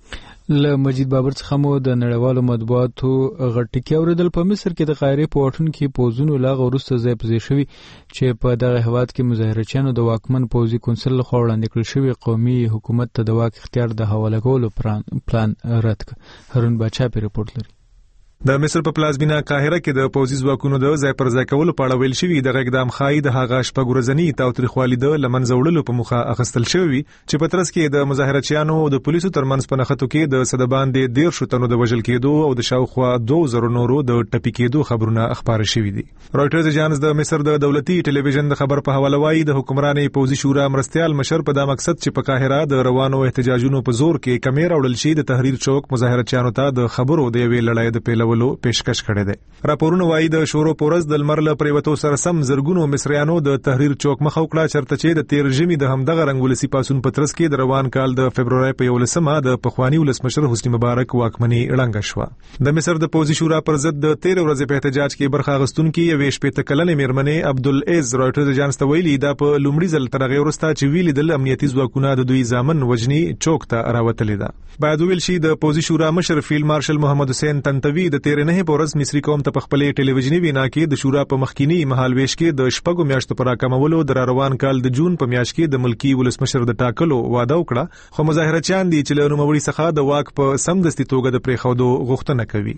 له مجید بابر څخه مو د نړیوالو مطبوعاتو غټکی اوریدل. په مصر کې د قاهره په واټون کې پوزونو لا غوړسته ځای پزې شوی چې په دغه هواد کې مظاهرچیانو د واکمن پوزي کونسل لخوا وړاندې کړل شوی قومي حکومت ته د واک اختیار د حواله کولو پلان رد کړ. هارون باچا په رپورت لري. د مصر په پلازمینه قاهره کې د پوځي ځواکونو د ځای پر ځای کولو په اړه ویل شوی د اقدام خای د هغه شپږ ورځنی تاوتریخوالي د لمنځه وړلو په موخه اخیستل شوی چې په ترڅ کې د مظاهرچیانو او د پولیسو ترمنځ په نښتو کې د صدباندې ډیر شتونو د وژل کېدو او د شاوخوا دوه زره نورو د ټپي کېدو خبرونه خبره شوی دي. رويټرز اژانس د مصر د دولتي ټلویزیون د خبر په حواله وايي د حکمرانۍ پوځي شورا مرستيال مشر په دا مقصد چې په قاهره د روانو احتجاجونو په زور کې کیمرا وړل شي د تحریر چوک مظاهرچیانو ته د خبرو د یوې لړۍ د پیلولو پیشکش کړي دي. راپورونه وايي د شورو پورز د لمر له پریوتو سره سم زرګونو مصریانو د تحریر چوک مخ او کړه چرته چې د تیر جمی د همدغه رنگولسي پاسون پترس کې د روان کال د فبرवरी په یولسمه د پخوانی ولسمشر حسنی مبارک واکمنۍ ړنګ شو. د مصر د پوځي شورا پر ضد د تیر ورځې په احتجاج کې برخه غستونکو یوې شپږ کلنې میرمنې عبدالعز رويټرز اژانس ته ویلي دا په لومړي ځل ترغه ورسته چې ویلي د امنیتي ځواکونو د دوی ځامن وجنی چوک ته راوتلې ده. باید ویل شي د پوځي شورا مشر فیلډ مارشل محمد حسین تنتوی د تیر نه پورز مصری قوم ته په خپل ټلویزیونی وینا کې د شورا په مخکینی مهالويش کې د شپږو میاشتو پر راکمولو د روان کال د جون په میاشت کې د ملکی ولسمشر د ټاکلو وعده وکړه، خو مظاهرچیان دي چې له نوموړي څخه د واک په سمدستي توګه د پریښودو غوښتنه کوي.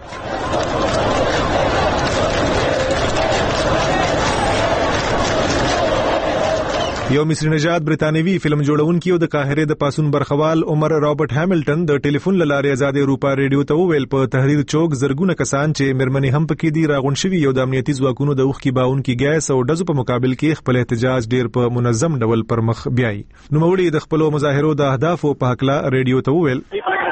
یو مصری نژاد برتانوي فلم جوړونکي او د قاهره د پاسون برخوال عمر رابرټ هاملټن د ټلیفون لارې آزاد اروپا ریډیو ته ویل په تحریر چوک زرګونه کسان چې مرمنې هم پکې دي راغون شوي یو د امنیتي ځواکونو د اوخ کې باون کې ګیس او دزو په مقابل کې خپل احتجاج ډیر په منظم ډول پر مخ بیاي. نو مولوی د خپل مظاهرو د اهداف په حقله ریډیو ته ویل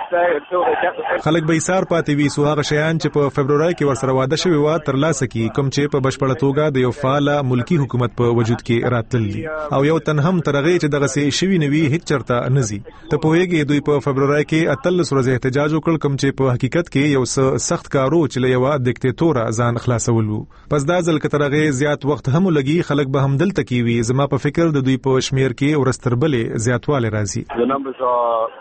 خلک به ایثار پاتې وي سو هغه شیان چې په فبرवरी کې ورسره واده شوی و تر لاسه کی کوم چې په بشپړه توګه د یو فعال ملکی حکومت په وجود کې راتلل دي او یو تن هم ترغه چې دغه سي شوی نوي هیڅ چرته نزي. ته پوهیږي دوی په فبرवरी کې اتلس ورځې احتجاج وکړ کوم چې په حقیقت کې یو سخت کارو چې له یو دیکتاتور ځان خلاصول وو. پس دا ځل کترغه زیات وخت هم لګي خلک به هم دلته کی وي زما په فکر د دوی په شمیر کې ورستربلې زیاتواله راځي.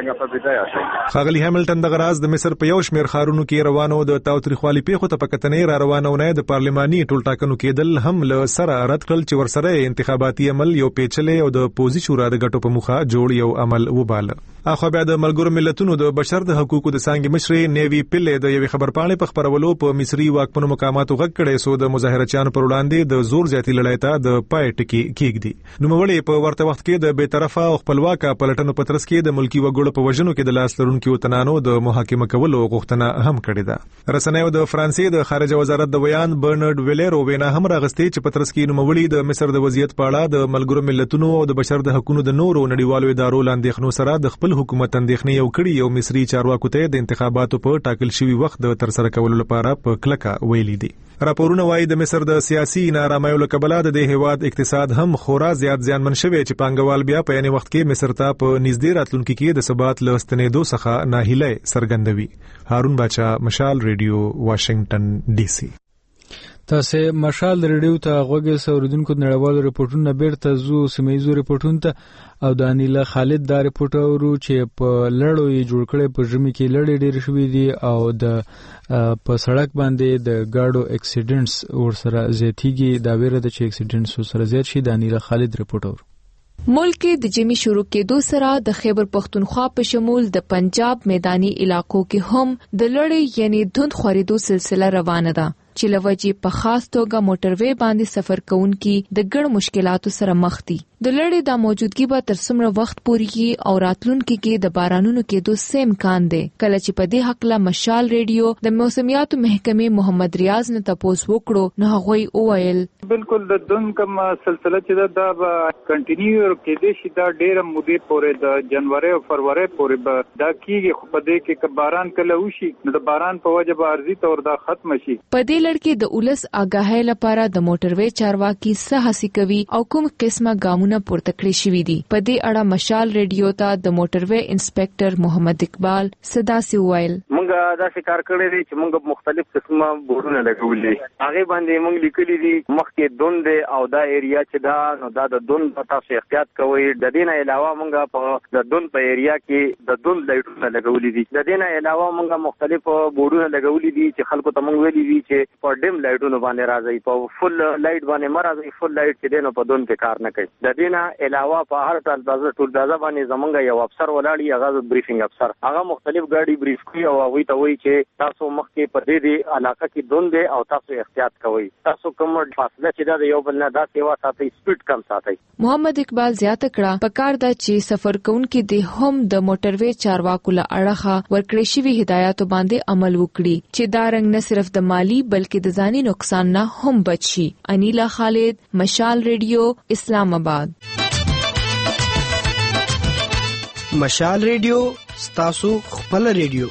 خاغلی هاملټن د غراز د مصر په یو شمیر خارونو کې روانو د تاوتریخوالي پیښو ته پکتنې را روانو نه د پارلماني ټولټاکنو کېدل هم له سره رد کړل چې ورسره انتخاباتي عمل یو پیچلې او د پوزي شورا د غټو په مخه جوړ یو عمل وباله. اخو بیا د ملګرو ملتونو د بشر د حقوقو د څنګه مشر نیوی پیله د یو خبرپاڼې په خبرولو په مصري واکمنو مقاماتو غږ کړي سو د مظاهرچیانو پر وړاندې د زور زیاتی لړۍ ته د پای ټکی کېږدي. نو مولې په ورته وخت کې د بیطرفه او خپلواکه پلټنو په ترڅ کې د ملکی وګړو په وژنو کې د لاس لرونکو تنانو د محاکمه کولو غوښتنه هم کړې ده. رسنیو د فرانسې د خارجه وزارت د ویان برنارد ویلر وینا هم راغستې چې په ترڅ کې نوموړي د مصر د وضعیت په اړه د ملګرو ملتونو او د بشر د حقوقو د نورو نړیوالو ادارو لاندې سره د خپل حکومت اندېښنې یو کړي او مصري چارواکو ته د انتخاباتو په ټاکل شوی وخت د ترسره کولو لپاره په کلکه ویلي دي. راپورونه وايي د مصر د سیاسي نارامیو له کبله د دې هیواد اقتصاد هم خورا زیات زیانمن شوی چې پانګوال بیا په یعنی وخت کې مصر ته په نږدې راتلونکو کې د ثبات لستنېدو څخه ناهیله سرګندوي. هارون باچا، مشال ریډیو، واشنگټن ډي سي. تاسو مشال ریډیو ته غوږی سوریدونکو نړیوالو رپورټونو بیرته زو سیمایي رپورټونو ته او د انیلا خالد دا رپورټ ورو چې په لړو یې جوړ کړي په ژمي کې لړې ډېر شوې دي او د په سړک باندې د گاډو اکسیډنټس ورسره زیاتېږي. دا ویره د چې اکسیډنټس سره زیات شي. د انیلا خالد رپورټ ورو ملک د جمی شروع کېدو سره د خیبر پختونخوا په شمول د پنجاب میدانی علاقو کې هم د لړۍ یعنی دھند خورېدو سلسله روانه ده چې لوجې په خاص توګه موټروي باندې سفر کوونکي د ګڼ مشکلاتو سره مخ دي. د لړۍ د موجودګي به تر څومره وخت پورې او راتلونکي کې د بارانونو کېدو سم امکان دی. کله چې په دې حق له مشال ریډیو د موسمیاتو محکمې محمد ریاض نه تاسو وکړو نو هغه وویل بالکل د دن کوم سلسله چې دا به کنټینیو کېدې شي دا ډېر مودې پورې د جنوري او فروری پورې به دا کیږي. خو په دې کې باران کله وشي نو د باران په وجه به ارزي تور دا ختم شي. په دې لړ کې د اولس آگاهۍ لپاره د موټروي چارواکي څه هڅې کوي او کوم قسمه ګامونه پورته کړی شوی دي. په دې اړه مشال ریډیو ته د موټروي انسپکټر محمد اقبال صدا سی ویل موږ موږ دا څه کار کړی دی چې موږ مختلف قسمه بورډونه لګولي هغه باندې موږ لیکلي دي مخکې دوند او دا ایریا چې دا نو دا د دوند په تاسو احتیاط کوئ. د دې نه علاوه موږ په د دوند په ایریا کې د دوند لایټونه لګولي دي. د دې نه علاوه موږ مختلف بورډونه لګولي دي چې خلکو ته موږ ویلي دي چې په ډیم لایټونو باندې راځي په فل لایټ باندې مرزي فل لایټ چې دینو په دوند کې کار نه کوي. د دې نه علاوه په هر ټال بازار ټول بازار باندې زمونږ یو افسر ولاړی هغه بریفینګ افسر هغه مختلف ګاډي بریف کوي او هغه ته وایي چې تاسو مخکې په دې دې علاقه کې دوند او تاسو احتیاط کوئ. تاسو کوم فاصله چې دا یو بل نه دا سیوا ساتي سپیډ کم ساتي. محمد اقبال زیاته کړه پکار دا چې سفر کوونکي د هم د موټروي چارواکو له اړخه ورکړې شوی هدایتو باندې عمل وکړي چې دا رنګ نه صرف د مالی بلکې د ځاني نقصان نه هم بچي. انیلا خالد، مشال ریډیو، اسلام آباد. مشال ریډیو ستاسو خپل ریډیو.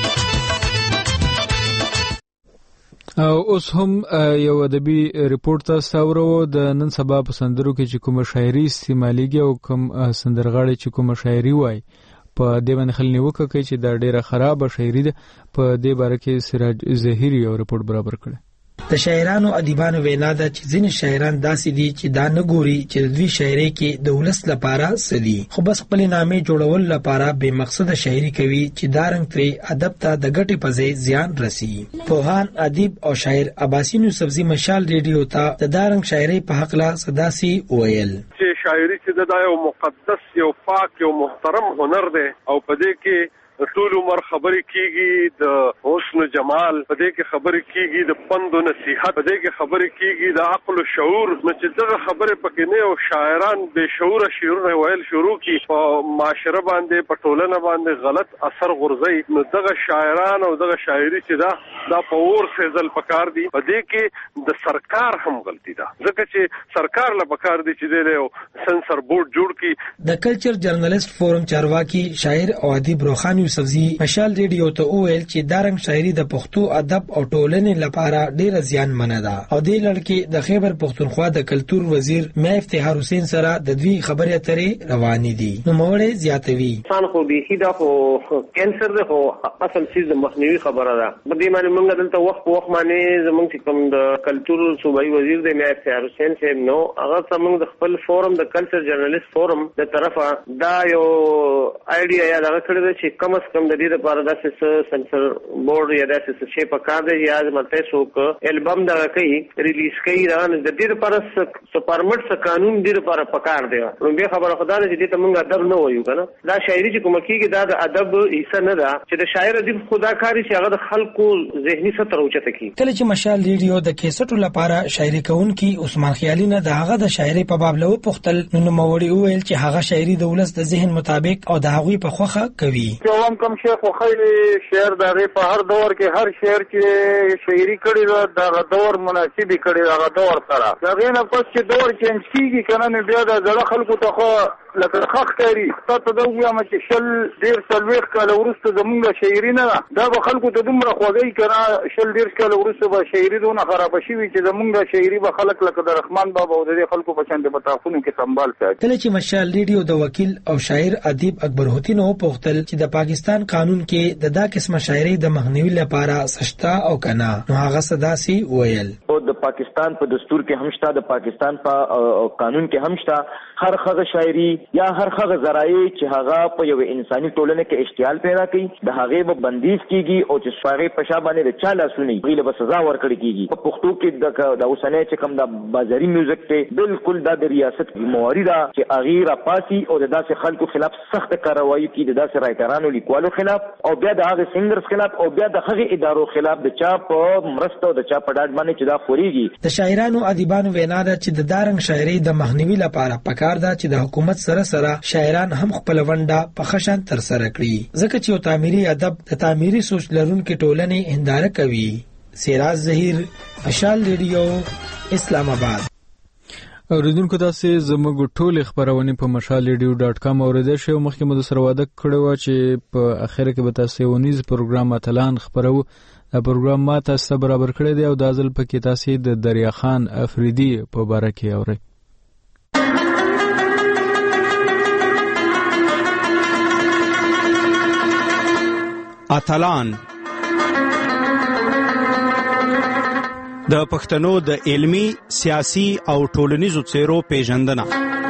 او اوس هم یو ادبي ریپورت تاسو اورو د نن سبا په سندرو کې چې کوم شاعري استعماليږي او کوم سندرغاړي چې کوم شاعري وای په دې باندې خلنی وکړي چې دا ډیره خراب شاعري ده. په دې باره کې سراج ظهیری یو ریپورت برابر کړی. د شاعرانو ادیبانو وینا ده چې ځینې شاعران داسې دي چې دا نه ګوري چې د دوی شاعري کې د ولس لپاره سدي خو بس خپل نامې جوړول لپاره بے مقصد شاعري کوي چې دا رنګ ترې ادب ته د ګټې په ځای زیان رسي. پوهان ادیب او شاعر عباسین یوسفزي مشال ریډیو ته د دا رنګ شاعري په حق لا صداسي ویل چې شاعري چې دا یو مقدس یو پاک یو محترم هنر دی او په دې کې ټول عمر خبرې کیږي د حسن جمال په دې کې خبرې کیږي د پند او نصيحت په دې کې خبرې کیږي د عقل او شعور نو چې دغه خبرې پکې نه او شاعران بے شعور شعرونه ویل شروع کی په معاشره باندې په ټولنه باندې غلط اثر غورځي نو دغه شاعران او دغه شاعري چې دا دا په اور سېزل پکار دي په دې کې د سرکار هم غلطي ده ځکه چې سرکار له پکار دي چې د سنسر بورډ جوړ کی. د کلچر جرنالست فورم چارواکي شاعر او ادیب روخان یوسفزي مشال ریډیو ته وویل چې دا رنګ شاعري د پښتو ادب او ټولنې لپاره ډیره زیان منه ده او دې لړ کې د خیبر پښتونخوا د کلتور وزیر میا افتخار حسین سره د دوی خبرې اترې روانې دي. نو موړې زیاتوي انسان خو به دا خو کینسر ده خو اصل چیز مخنیوي خبره ده. په دې باندې موږ دلته وخت په وخت باندې زموږ چې کوم د کلتور صوبایي وزیر د میا افتخار حسین صاحب نو هغه زموږ د خپل فورم د کلچر جرنالست فورم د طرفه دا یو آیډیا یا دا کړی چې کم از کم د دې لپاره داسې سنسر بورډ یا داسې شی په کار دی یا ملته څوک البم دا کوي ریلیز کوي دا د دې لپاره س پرمټ س قانون دې لپاره په کار دی. نو به خبره خدای دې دې ته موږ ادب نه وایو کنه دا شاعري چې کوم کېږي دا د ادب حصہ نه ده چې د شاعر ادب خدا کاری چې هغه د خلکو ذهني سطر اوچته کوي. کله چې مشال ریډیو د کیسټو لپاره شاعري کوونکی عثمان خیالي نه د هغه د شاعري په باب له پختل نو نوموړي وویل چې هغه شاعري د ولس د ذهن مطابق او د هغوی په خوخه کوي. کوم کوم شیخ خو خیلی شعر دغه په هر دور کې هر شعر چې شاعري کړي دا د دور مناسبي کړي دا دور سره دغه نه پس چې دور چینج کیږي کنه نو بیا د ځړه خلکو ته خو لکه خخ کوي ته دا وایم چې شل ډیر سلويخ کاله ورسته زمونږ شاعري نه دا به خلکو ته دومره خوږی کنه شل ډیر کاله ورسته به شاعري دونه خراب شي چې زمونږ شاعري به خلک لکه د رحمان بابا او د خلکو په چنده بتاخونو کې سنبال ساتي. کله چې مشال ریډیو د وکیل او شاعر ادیب اکبر هوتی نو پوښتل چې د پاکستان قانون کې د دا قسمه شاعري د مخنیوي لپاره سشتا او کنا نو هغه صداسي ویل او د پاکستان په دستور کې هم شته د پاکستان په قانون کې هم شته هر خغه شاعري یا هر خغه ذرایع چې هغه په یو انساني ټولنه کې اشتعال پیدا کوي د هغه به بندیز کیږي او چې سپاغي په شابه نه چاله سني غیله به سزا ورکړي کیږي. په پښتو کې د اوسنۍ چې کوم د بازاري میوزیک ته بالکل د ریاست موارد چې اغیر پاسي او د داسې خلکو خلاف سخت کاروایی کوي د داسې رایټرانو لیکوالو خلاف او بیا د هغه سنگرز خلاف او بیا د هغه ادارو خلاف د چا په مرسته او د چا په ډاډ باندې چې دا خوريږي. د شاعرانو ادیبانو وینا ده چې د دارنګ شاعري د مخنیوي لپاره پکار ده چې د حکومت سره سره شاعران هم خپل ونډه په خشن تر سره کړي ځکه چې تعمیري ادب د تعمیري سوچ لرونکو ټولنې هنداره کوي. سراج ظهیر، مشال ریډیو، اسلام آباد. اوریدونکو تاسو زموږ ټول خبرونه په مشال ریډیو ډاټ کام اوریدل شئ. مخکې مو سره وعده کړو چې په اخر کې به تاسو ونیز پروګرام اتلان خبرو دا پروګرام ما تاسو برابر کړی دی او د ازل په کې تاسو د دریا خان افریدي په باره کې اورئ. اتلان د پښتنو د علمی، سیاسي او ټولنیزو څیرو پیژندنه.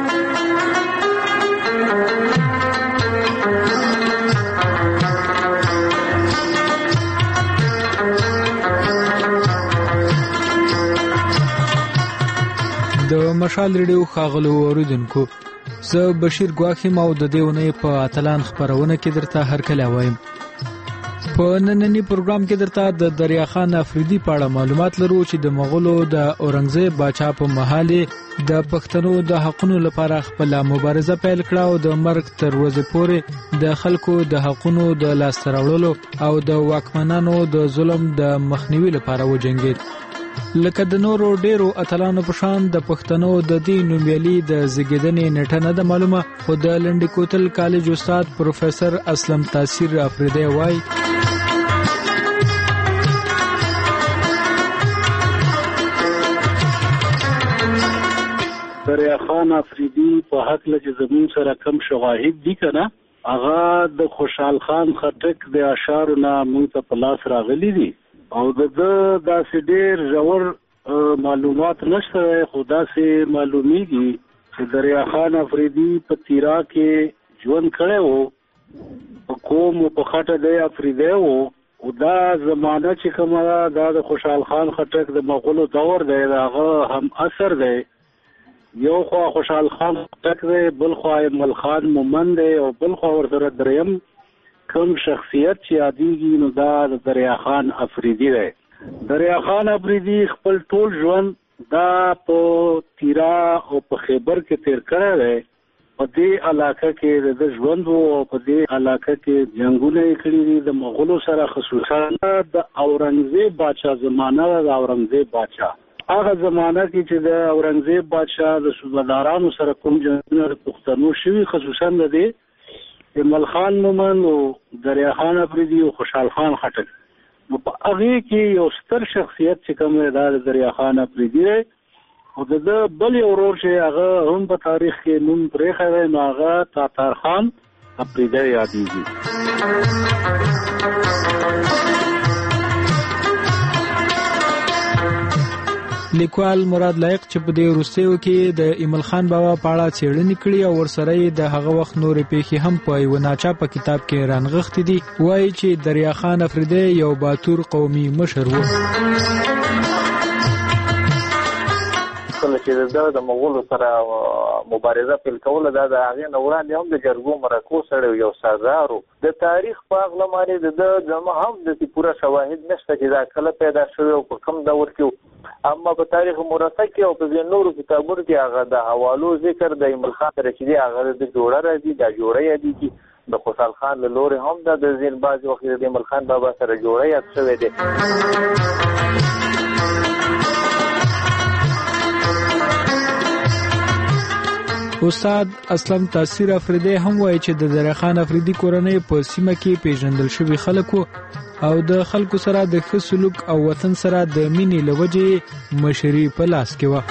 د مشال ریډیو ښاغلو اوریدونکو، زه بشیر ګواخیم او د دې اونۍ په اتلان خپرونه کې درته هرکلی وایم. په نننی پروګرام کې درته د دریا خان افریدي په اړه معلومات لرو چې د مغولو د اورنګزیب باچا په مهال د پښتنو د حقونو لپاره خپل مبارزه پیل کړه او د مرګ تر ورځې پورې د خلکو د حقونو د لاسته راوړلو او د واکمنانو د ظلم د مخنیوي لپاره وجنګید. لکه د نورو ډیرو اتلانو په شان د پښتنو د دې نومیالي د زیږیدنې نیټه نه ده معلومه، خو د لنډی کوتل کالج استاد پروفیسر اسلم تاثیر افریدی وای دریا خان افریدي په حق له چې زمون سره کم شواهد دي کنه، هغه د خوشحال خان خټک د اشعارو نه موږ ته په لاس راغلي دي او د داسې ډېر ژور معلومات نشته، خو داسې معلومیږي چې دریا خان افریدي په تیرا کې ژوند کړی و، په قوم و په خټه دی افریدی و، او دا زمانه چې کومه ده دا د خوشحال خان خټک د مغولو دور دی، د هغه هم اثر دی. یو خوا خوشحال خان خټک دی، بل خوا مل خان مومند دی، او بل خوا ورسره دریم کوم شخصیت چې یادېږي نو دا د دریا خان افریدي دی. دریا خان افریدي خپل ټول ژوند دا په تیرا او په خیبر کې تیر کړی دی. په دې علاقه کې د ژوند او په دې علاقه کې جنگونه یې کړي دي د مغولو سره، خصوصا د اورنګزیب باچا زمانه د اورنګزیب باچا هغه زمانه کې چې د اورنګزیب باچا د صوبهدارانو سره کوم جنگونه د پښتنو شوي، خصوصا د دې مل خان مومند او دریا خان افریدي او خوشحال خان خټک. په هغه کې یو ستر شخصیت چې کوم دی دا د دریا خان افریدي دی، او د بل یو ورور چې هغه هم په تاریخ کې نوم پرېښی دی نو هغه تاتار خان افریدي یادېږي. لیکوال مراد لایق چې په دې وروستیو کې د ایمل خان بابا په اړه څېړنې کړي او ورسره یې د هغه وخت نورې پیښې هم په یوه ناچاپه کتاب کې رانغښتې دي. وایي چې دریا خان افریدی یو باتور قومي مشر و. کله چې د مغولو سره مبارزه پیل کوله دا د هغې نه وړاندې هم د جرګو مرکو سره یو سردار و. د تاریخ په هغله باندې د زما هم داسې پوره شواهد نشته چې دا کله پیدا شوی او په کوم دور کې، اما په تاریخ مرصع کې او په نورو کتابونو کې هغه د حوالو ذکر د ایمل خان سره چې دی هغه د جوړه راځي، دا جوړه یادېږي. د خوشحال خان له لورې هم دا د ځین بعضې وخت د ایمل خان بابا سره جوړه یاد شوی دی. استاد اسلم تاثیر افریدی هم وایي چې د دریا خان افریدي کورنۍ په سیمه کې پیژندل شوي خلک او د خلکو سره د ښه سلوک او وطن سره د مینې له وجې مشري په لاس کې وه.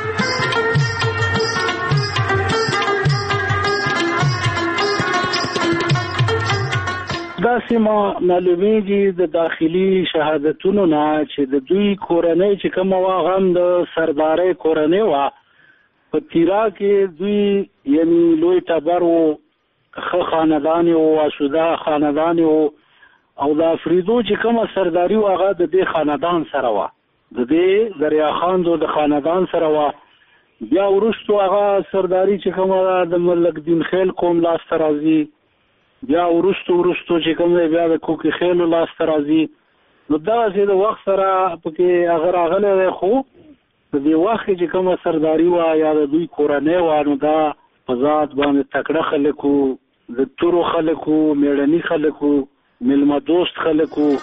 دا سیمه معلومیږي د داخلي شهادتونو نه چې د دوی کورنۍ چې کومه وه هم د سردارۍ کورنۍ وه. په تیرا کې دوی یعنی لوی ټبر و، ښه خاندان و، آسوده خاندان و، او د افریدو چې کومه سرداري و هغه د دې خاندان سره وه، د دې دریا خان د خاندان سره وه. بیا وروستو هغه سرداري چې کومه د ملک دین خیل قوم لاسته راځي، بیا وروستو وروستو چې کوم دی بیا د کوکي خیلو لاسته راځي. نو دغسې د وخت سره پکې هغه راغلی دی، خو په دې وخت کې چې کومه سرداري وه یا د دوی کورنۍ وه نو دا په ذات باندې تکړه خلک وو، د تورو خلک وو، میړني خلک وو، میلمه دوست خلک وو.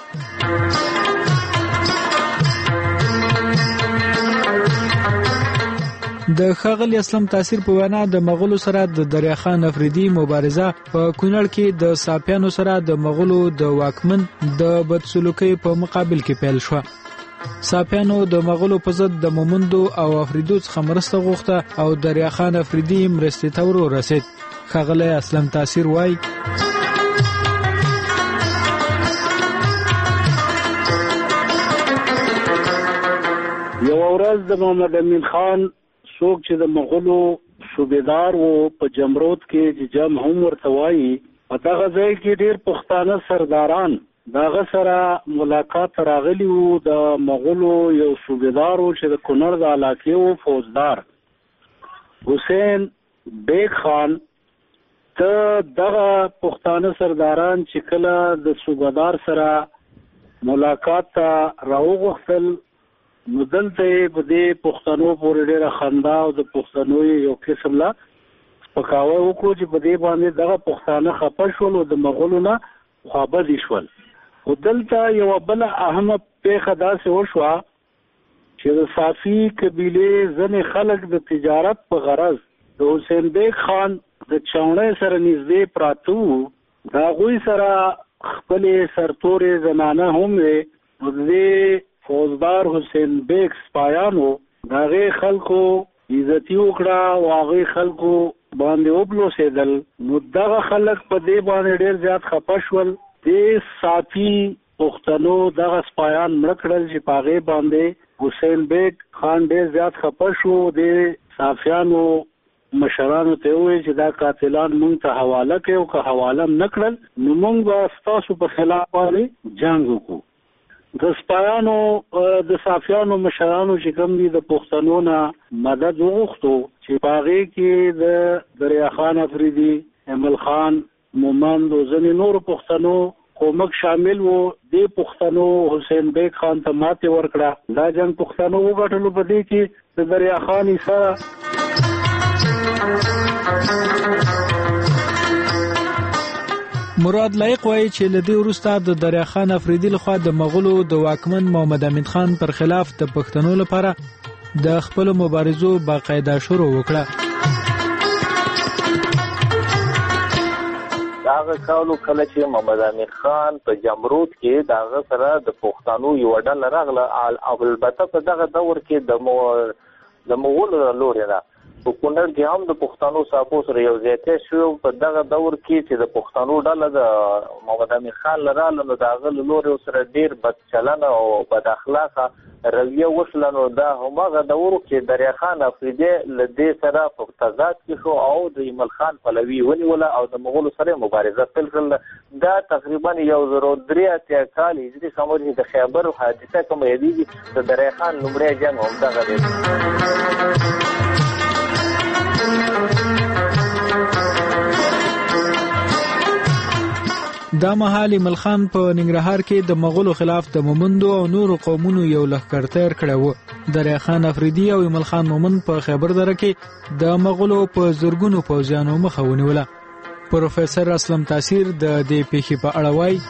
د ښاغلي اسلم تاثیر په وینا د مغولو سره د دریا خان افریدي مبارزه په کونړ کې د صافیانو سره د مغولو د واکمن د بدسلوکۍ په مقابل کې پیل شوه. صافیانو د مغولو په ضد د مومندو او افریدو څخه مرسته غوښته او دریا خان افریدي مرستې ته ورسېد. ښاغلی اسلم تاثیر وایي یو ورځ د محمد امین خان څوک چې د مغولو صوبیدار وو په جمرود کې چې جم هم ورته وایي، په دغه ځای کې ډېر پښتانه سرداران دغه سره ملاقات راغلی وو. د مغولو یو صوبیدار وو چې د کونړ د علاقې وو، فوجدار حسین بیگ خان. ته دغه پښتانه سرداران چې کله د صوبیدار سره ملاقات ته راوغوښتل، نو دلته یې په دې پښتنو پورې ډېره خندا او د پښتنو یو قسم لا سپکاوی وکړو چې په دې باندې دغه پښتانه خفه شول او د مغولو نه خوابدي شول. خو دلته یوه بله اهمه پېښه داسې وشوه چې د صافي قبیلې ځینې خلک د تجارت په غرض د حسین بیگ خان د چاونۍ سره نږدې پراته وو. د هغوی سره خپلې سرتورې زنانه هم وې. نو د دې فوجدار حسین بیگ سپایانو د هغې خلکو عزتي وکړه او هغې خلکو باندې وبلوسېدل. نو دغه خلک په دې باندې ډېر زیات خفه شول. دې صافي پښتنو دغه سپایان مړه کړل چې په هغې باندې حسین بیگ خان ډېر زیات خفه شو. دې صافیانو مشرانو ته وویل چې دا قاتلان مونږ ته حواله کړي او که حواله هم نه کړل نو مونږ به ستاسو په خلاف باندې جنګ وکړو. د سپایانو د صافیانو مشرانو چې کوم دي د پښتنو نه مدد وغوښتو چې په هغې کې د دریا خان افریدي، امل خان مومند او ځینې نورو پښتنو کومک شامل وو. دې پښتنو حسین بیگ خان ته ماتې ورکړه. دا جنګ پښتنو وګټلو. په دې کې د دریا خان ایسه مراد لایق وایي چې له دې وروسته د دریا خان افریدي لخوا د مغولو د واکمن محمد امین خان پر خلاف د پښتنو لپاره د خپلو مبارزو باقاعده شروع وکړه. داغه کالو کله چې محمد امین خان په جمرود کې داغه سره د پښتنو یو ډله راغله، البته په دغه دور کې د مو د مغولو لوري نه په کونړ کې هم د پښتنو صاحبو سره یو ځای شو. په دغه دور کې چې د پښتنو ډله د محمد امین خان لراله نو د هغه له لوري سره ډېر بد چلنه او بد اخلاقه رویه وشوله. نو دا هماغه دور کې دریا خان افریدي له دې سره په تضاد کې شو او د ایمل خان پلوي ونیوله او د مغولو سره مبارزه پیل کړله. دا تقریبا یو زر درې اتیا کال هجري قمر د خیبر حادثه کوم یادېږي. د دریا خان لومړی جنګ همدغه دی. دا مهال ایمل خان په ننګرهار کې د مغولو خلاف د مومندو او نورو قومونو یو لښکر تیر کړی و. دریا خان افریدي او ایمل خان مومند په خیبر دره کې د مغولو په زرګونو پوځیانو مخه ونیوله. پروفیسر اسلم تاثیر د دې پیښې په اړه وایي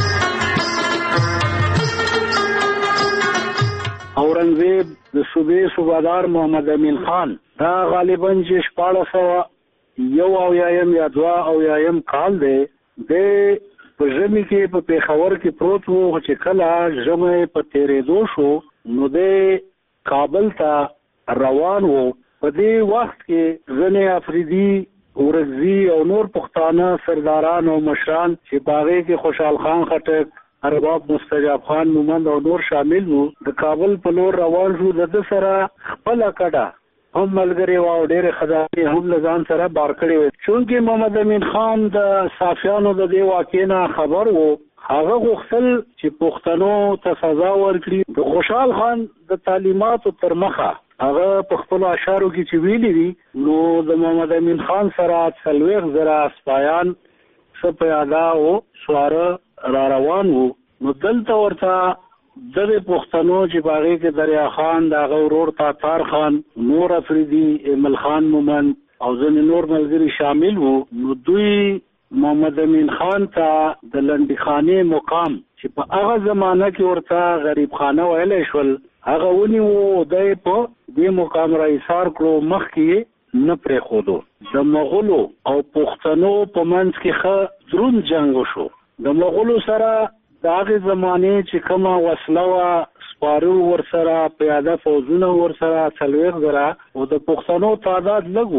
اورنګزیب د صوبې صوبادار محمد امین خان دا غالبا چې شپاړس سوه یو اویایم یا دوه اویایم کال دی. د په ژمي کې په پېښور کې پروت و چې کله ژمی په تېرېدو شو نو د کابل ته روان و. په دې وخت کې ځینې افریدي، اورکزي او نور پښتانه سرداران او مشران چې په هغې کې خوشحال خان خټک، ارباب مستجاب خان مومند او نور شامل وو د کابل په لور روان شو. د ده سره خپله کډه هم ملګری و او ډېرې خزانې هم له ځان سره بار کړې وې. چونکې محمد امین خان د صافیانو د دې واقعې نه خبر و، هغه غوښتل چې پښتنو ته سزا ورکړي. د خوشحال خان د تعلیماتو تر مخه هغه په خپلو اشعارو کې چې ویلي دي نو د محمد امین خان سره څلوېښت زره سپایان څه پیاده او سواره را روان وو. نو دلته ورته د پښتنو چې په هغې کې دریا خان، د هغه ورور تاتار خان، نور افریدي، ایمل خان مومند او ځینې نور ملګري شامل وو. نو دوی محمد امین خان ته د لنډي خانې مقام چې په هغه زمانه کې ورته غریب خانه ویلی شول هغه ونیو. دی په دې مقام را ایثار کړو، مخکې نه پرېښودو. د مغولو او پښتنو په منځ کې ښه دروند جنګ وشو. د مغولو سره د هغې زمانې چې کومه وسله وه، سپاره ورسره، پیاده فوځونه ورسره څلوېښت زره او د پښتنو تعداد لږ و.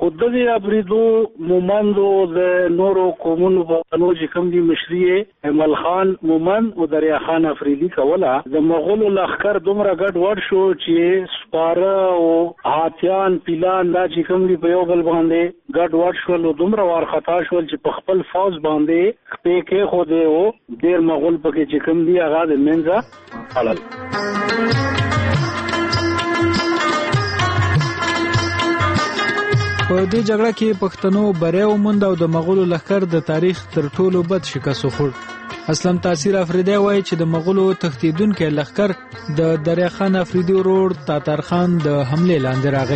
خود دې افریدو مومندو د نورو قومونو په نو چې کوم دي مشري ایمل خان مومند او دریا خان افریدي کوله د مغولو لخر دومره ګډ وډ شو چې سپاره او هاتیان پیلان دا چې کوم دي په یو بل باندې ګډ وډ شو نو دومره وارخطا شول چې په خپل فوج باندې خپې کې خو دې او ډیر مغول پکې چې کوم دي هغه د منځه اړل. په دې جګړه کې پښتنو بری وموند او د مغولو لښکر د تاریخ تر ټولو بد شکست وخوړ. اسلم تاثیر افریدی وایي چې د مغولو تښتیدونکي لښکر د دریا خان افریدي ورور تاتار خان د حمله لاندې راغی.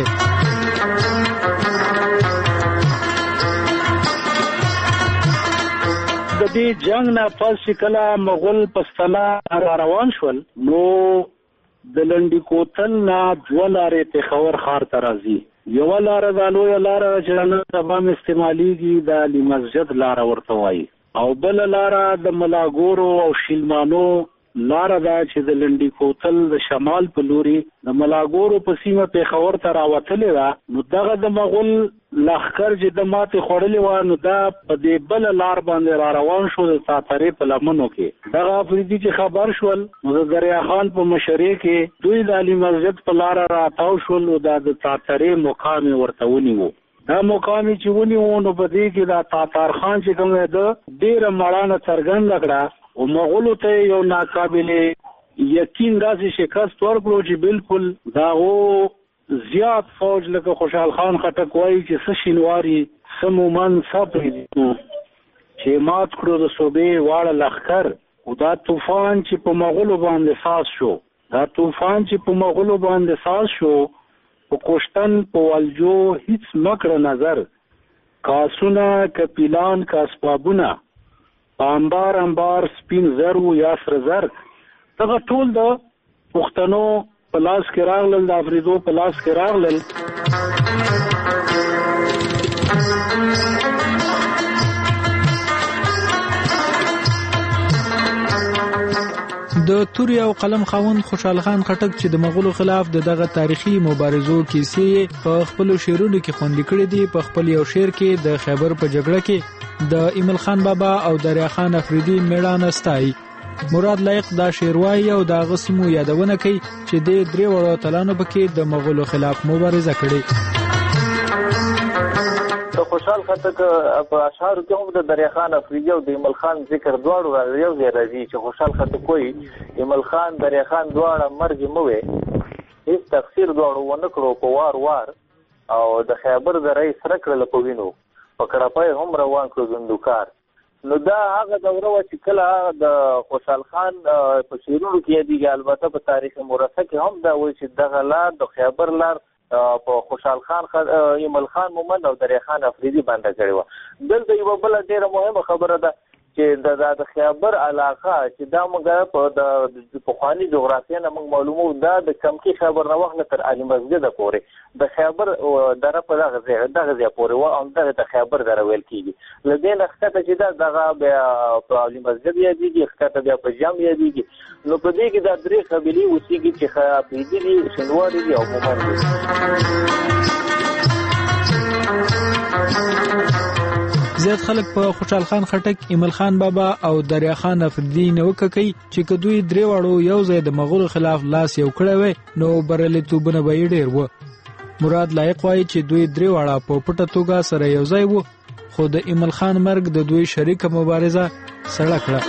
د دې جنگ نه پس کله مغول پښتانه را روان شول نو د لنډی کوتل نه جوړاره پېښور ښار ته راځي. یو لار د لوی لار چې نن سبا استعماليږي د علی مسجد لار ورته وایي او بل لار د ملاګورو او شیلمانو لار دا چې د لنډی کوتل د شمال په لوري د ملاګورو په سیمه پېښور ته راوتلې ده نو دغه د مغول لښکر چې د ماتې خوړلې و نو دا په دې بل لار باندې را روان شو د تاتارې په لمنو کې. دغه افریدي چې خبر شول نو د دریا خان په مشرۍ کې دوی د علی مسجد په لار راتاو شول او د تاتارې مقام ورته ونیو. دا مقام چې ونیو نو په دې کې د تاتار خان چې کوم د ډیر مړانه څرګند کړه او مغولو ته یو ناقابل یقین داسې شکست ورکړو چې بالکل دا و زیات فوج لکه خوشحال خان خټک وایي چې څه شینواري څه مومند څه پرېږدو چې مات کړو د صوبې واړه لښکر او دا طوفان چې په مغولو باندې ساز شو دا طوفان چې په مغولو باندې ساز شو په کوشتن په والجو هیڅ مکړه نظر کاسونه کپیلان کاسبابونه انبار انبار سپین زر یا سره زر دغه ټول د پښتنو په لاس کې راغلل د افریدو په لاس کې راغلل. د توري او قلم خاوند خوشحال خان خټک چې د مغولو خلاف دغه تاریخي مبارزو کیسې په خپل شعرونو کې خوندې کړې دي. په خپل یو شعر کې د خیبر په جګړه کې د ایمل خان بابا او دریا خان افریدي میړانه ستایي. مراد لایق دا شعر وایي او دا غسمو یادونه کوي چې د درې وړو تلانو پکې د مغولو خلاف مبارزه کړې. خوشحال خټک په اشعارو کې هم د دریا خان افریدي او د ایمل خان ذکر دواړو راځي یو ځای راځي چې خوشحال خټک وایي ایمل خان دریا خان دواړه مرګ مو وي هیڅ تفسیر دواړو ونه کړو په وار وار او د خیبر د رئیس سره کړل په وینو په کړپای هم روان کړو زندوکار. نو دا هغه دوره و چې کله د خوشحال خان په شعرونو کې یادېږي البته په تاریخ مورثه کې هم دا وایي چې دغه لار د خیبر لار په خوشحال خان ایمل خان مومند او دریا خان افریدي باندې کړی و. دلته یو بل ډیره مهمه خبره ده چې د د خیبر علاقه چې دا موږ په د پخوانی جغرافیه نه موږ معلومو دا د کمکی خیبر نه وخت تر علی مسجد پورې د خیبر دره په دغه ځای دغه ځای پورې و او دغه د خیبر دره ویل کیږي. لدې نخته چې دا دغه بیا په علی مسجد یادېږي ښکته بیا په جام یادېږي. نو په دې کې د درې قبیلې اوسېږي چې خیابریدي دي شینواري دي او مومند دي. زیات خلک په خوشحال خان خټک ایمل خان بابا او دریا خان افریدي نیوکه کوي چې کدوې درې واړو یو ځای د مغولو خلاف لاس یو کړی وي نو بریالیتوبونه به یې ډېر و. مراد لایق وایي چې دوی درې واړه په پټه توګه سره یو ځای وو خو د ایمل خان مرګ د دوی شریکه مبارزه سړه کړه.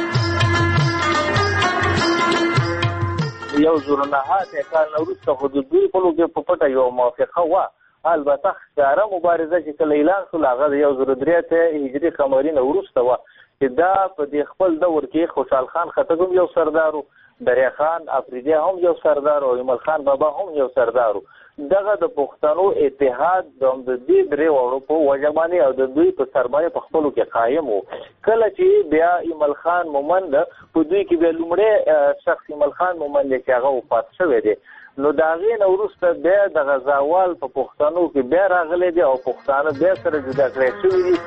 یو زر نه کال وروسته خو د دوی په لور په پټه یو موافقه وه البته ښکاره مبارزه چې کله اعلان شول هغه د یو زر درې ته هجري قمري نه وروسته وه چې دا په دې خپل دور کې خوشحال خان خټک هم یو سردار و دریا خان افریدي هم یو سردار او ایمل خان بابا هم یو سردار و. دغه د پښتنو اتحاد د دې درې وړو په وجه باندې او د دوی په سر باندې په خپلو کې قایم و. کله چې بیا ایمل خان مومند په دوی کې بیا لومړی شخص ایمل خان مومند چې هغه وفات شوی دی نو د هغې نه وروسته بیا د غزاوال په پښتنو کې بیا راغلی دی او پښتانه بیا سره جدا کړی شوي دي.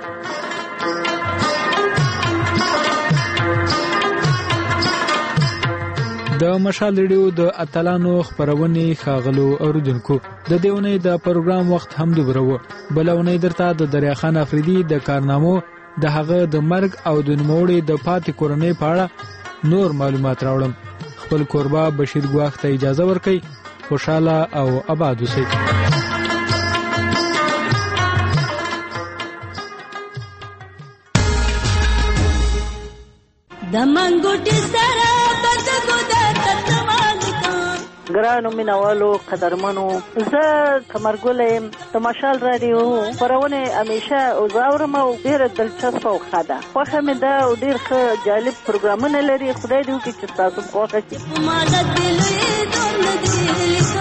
د مشال ریډیو د اتلانو خبرونه خاغلو اوردونکو د دیونې د پروګرام وخت هم دوبره و بلونه درته د دریا خان افریدي د کارنامو د هغه د مرګ او د نوموړي د پاتې کورنۍ په اړه نور معلومات راوړم. خپل کوربه بشیر ګواخ ته اجازه ورکړئ. خوشاله او آباد اوسئ. د منګوټي سره بدګو د تتمالکا ګرانو مینوالو قدرمنو زه کمرګل د مشال رادیو پرونه همیشه او زاورم او ډیر دلچسپ او خاده خوښه مې ده او ډیر ښه جالب پروګرامونه لري. خدای دې وکړي چې تاسو خوښ شي.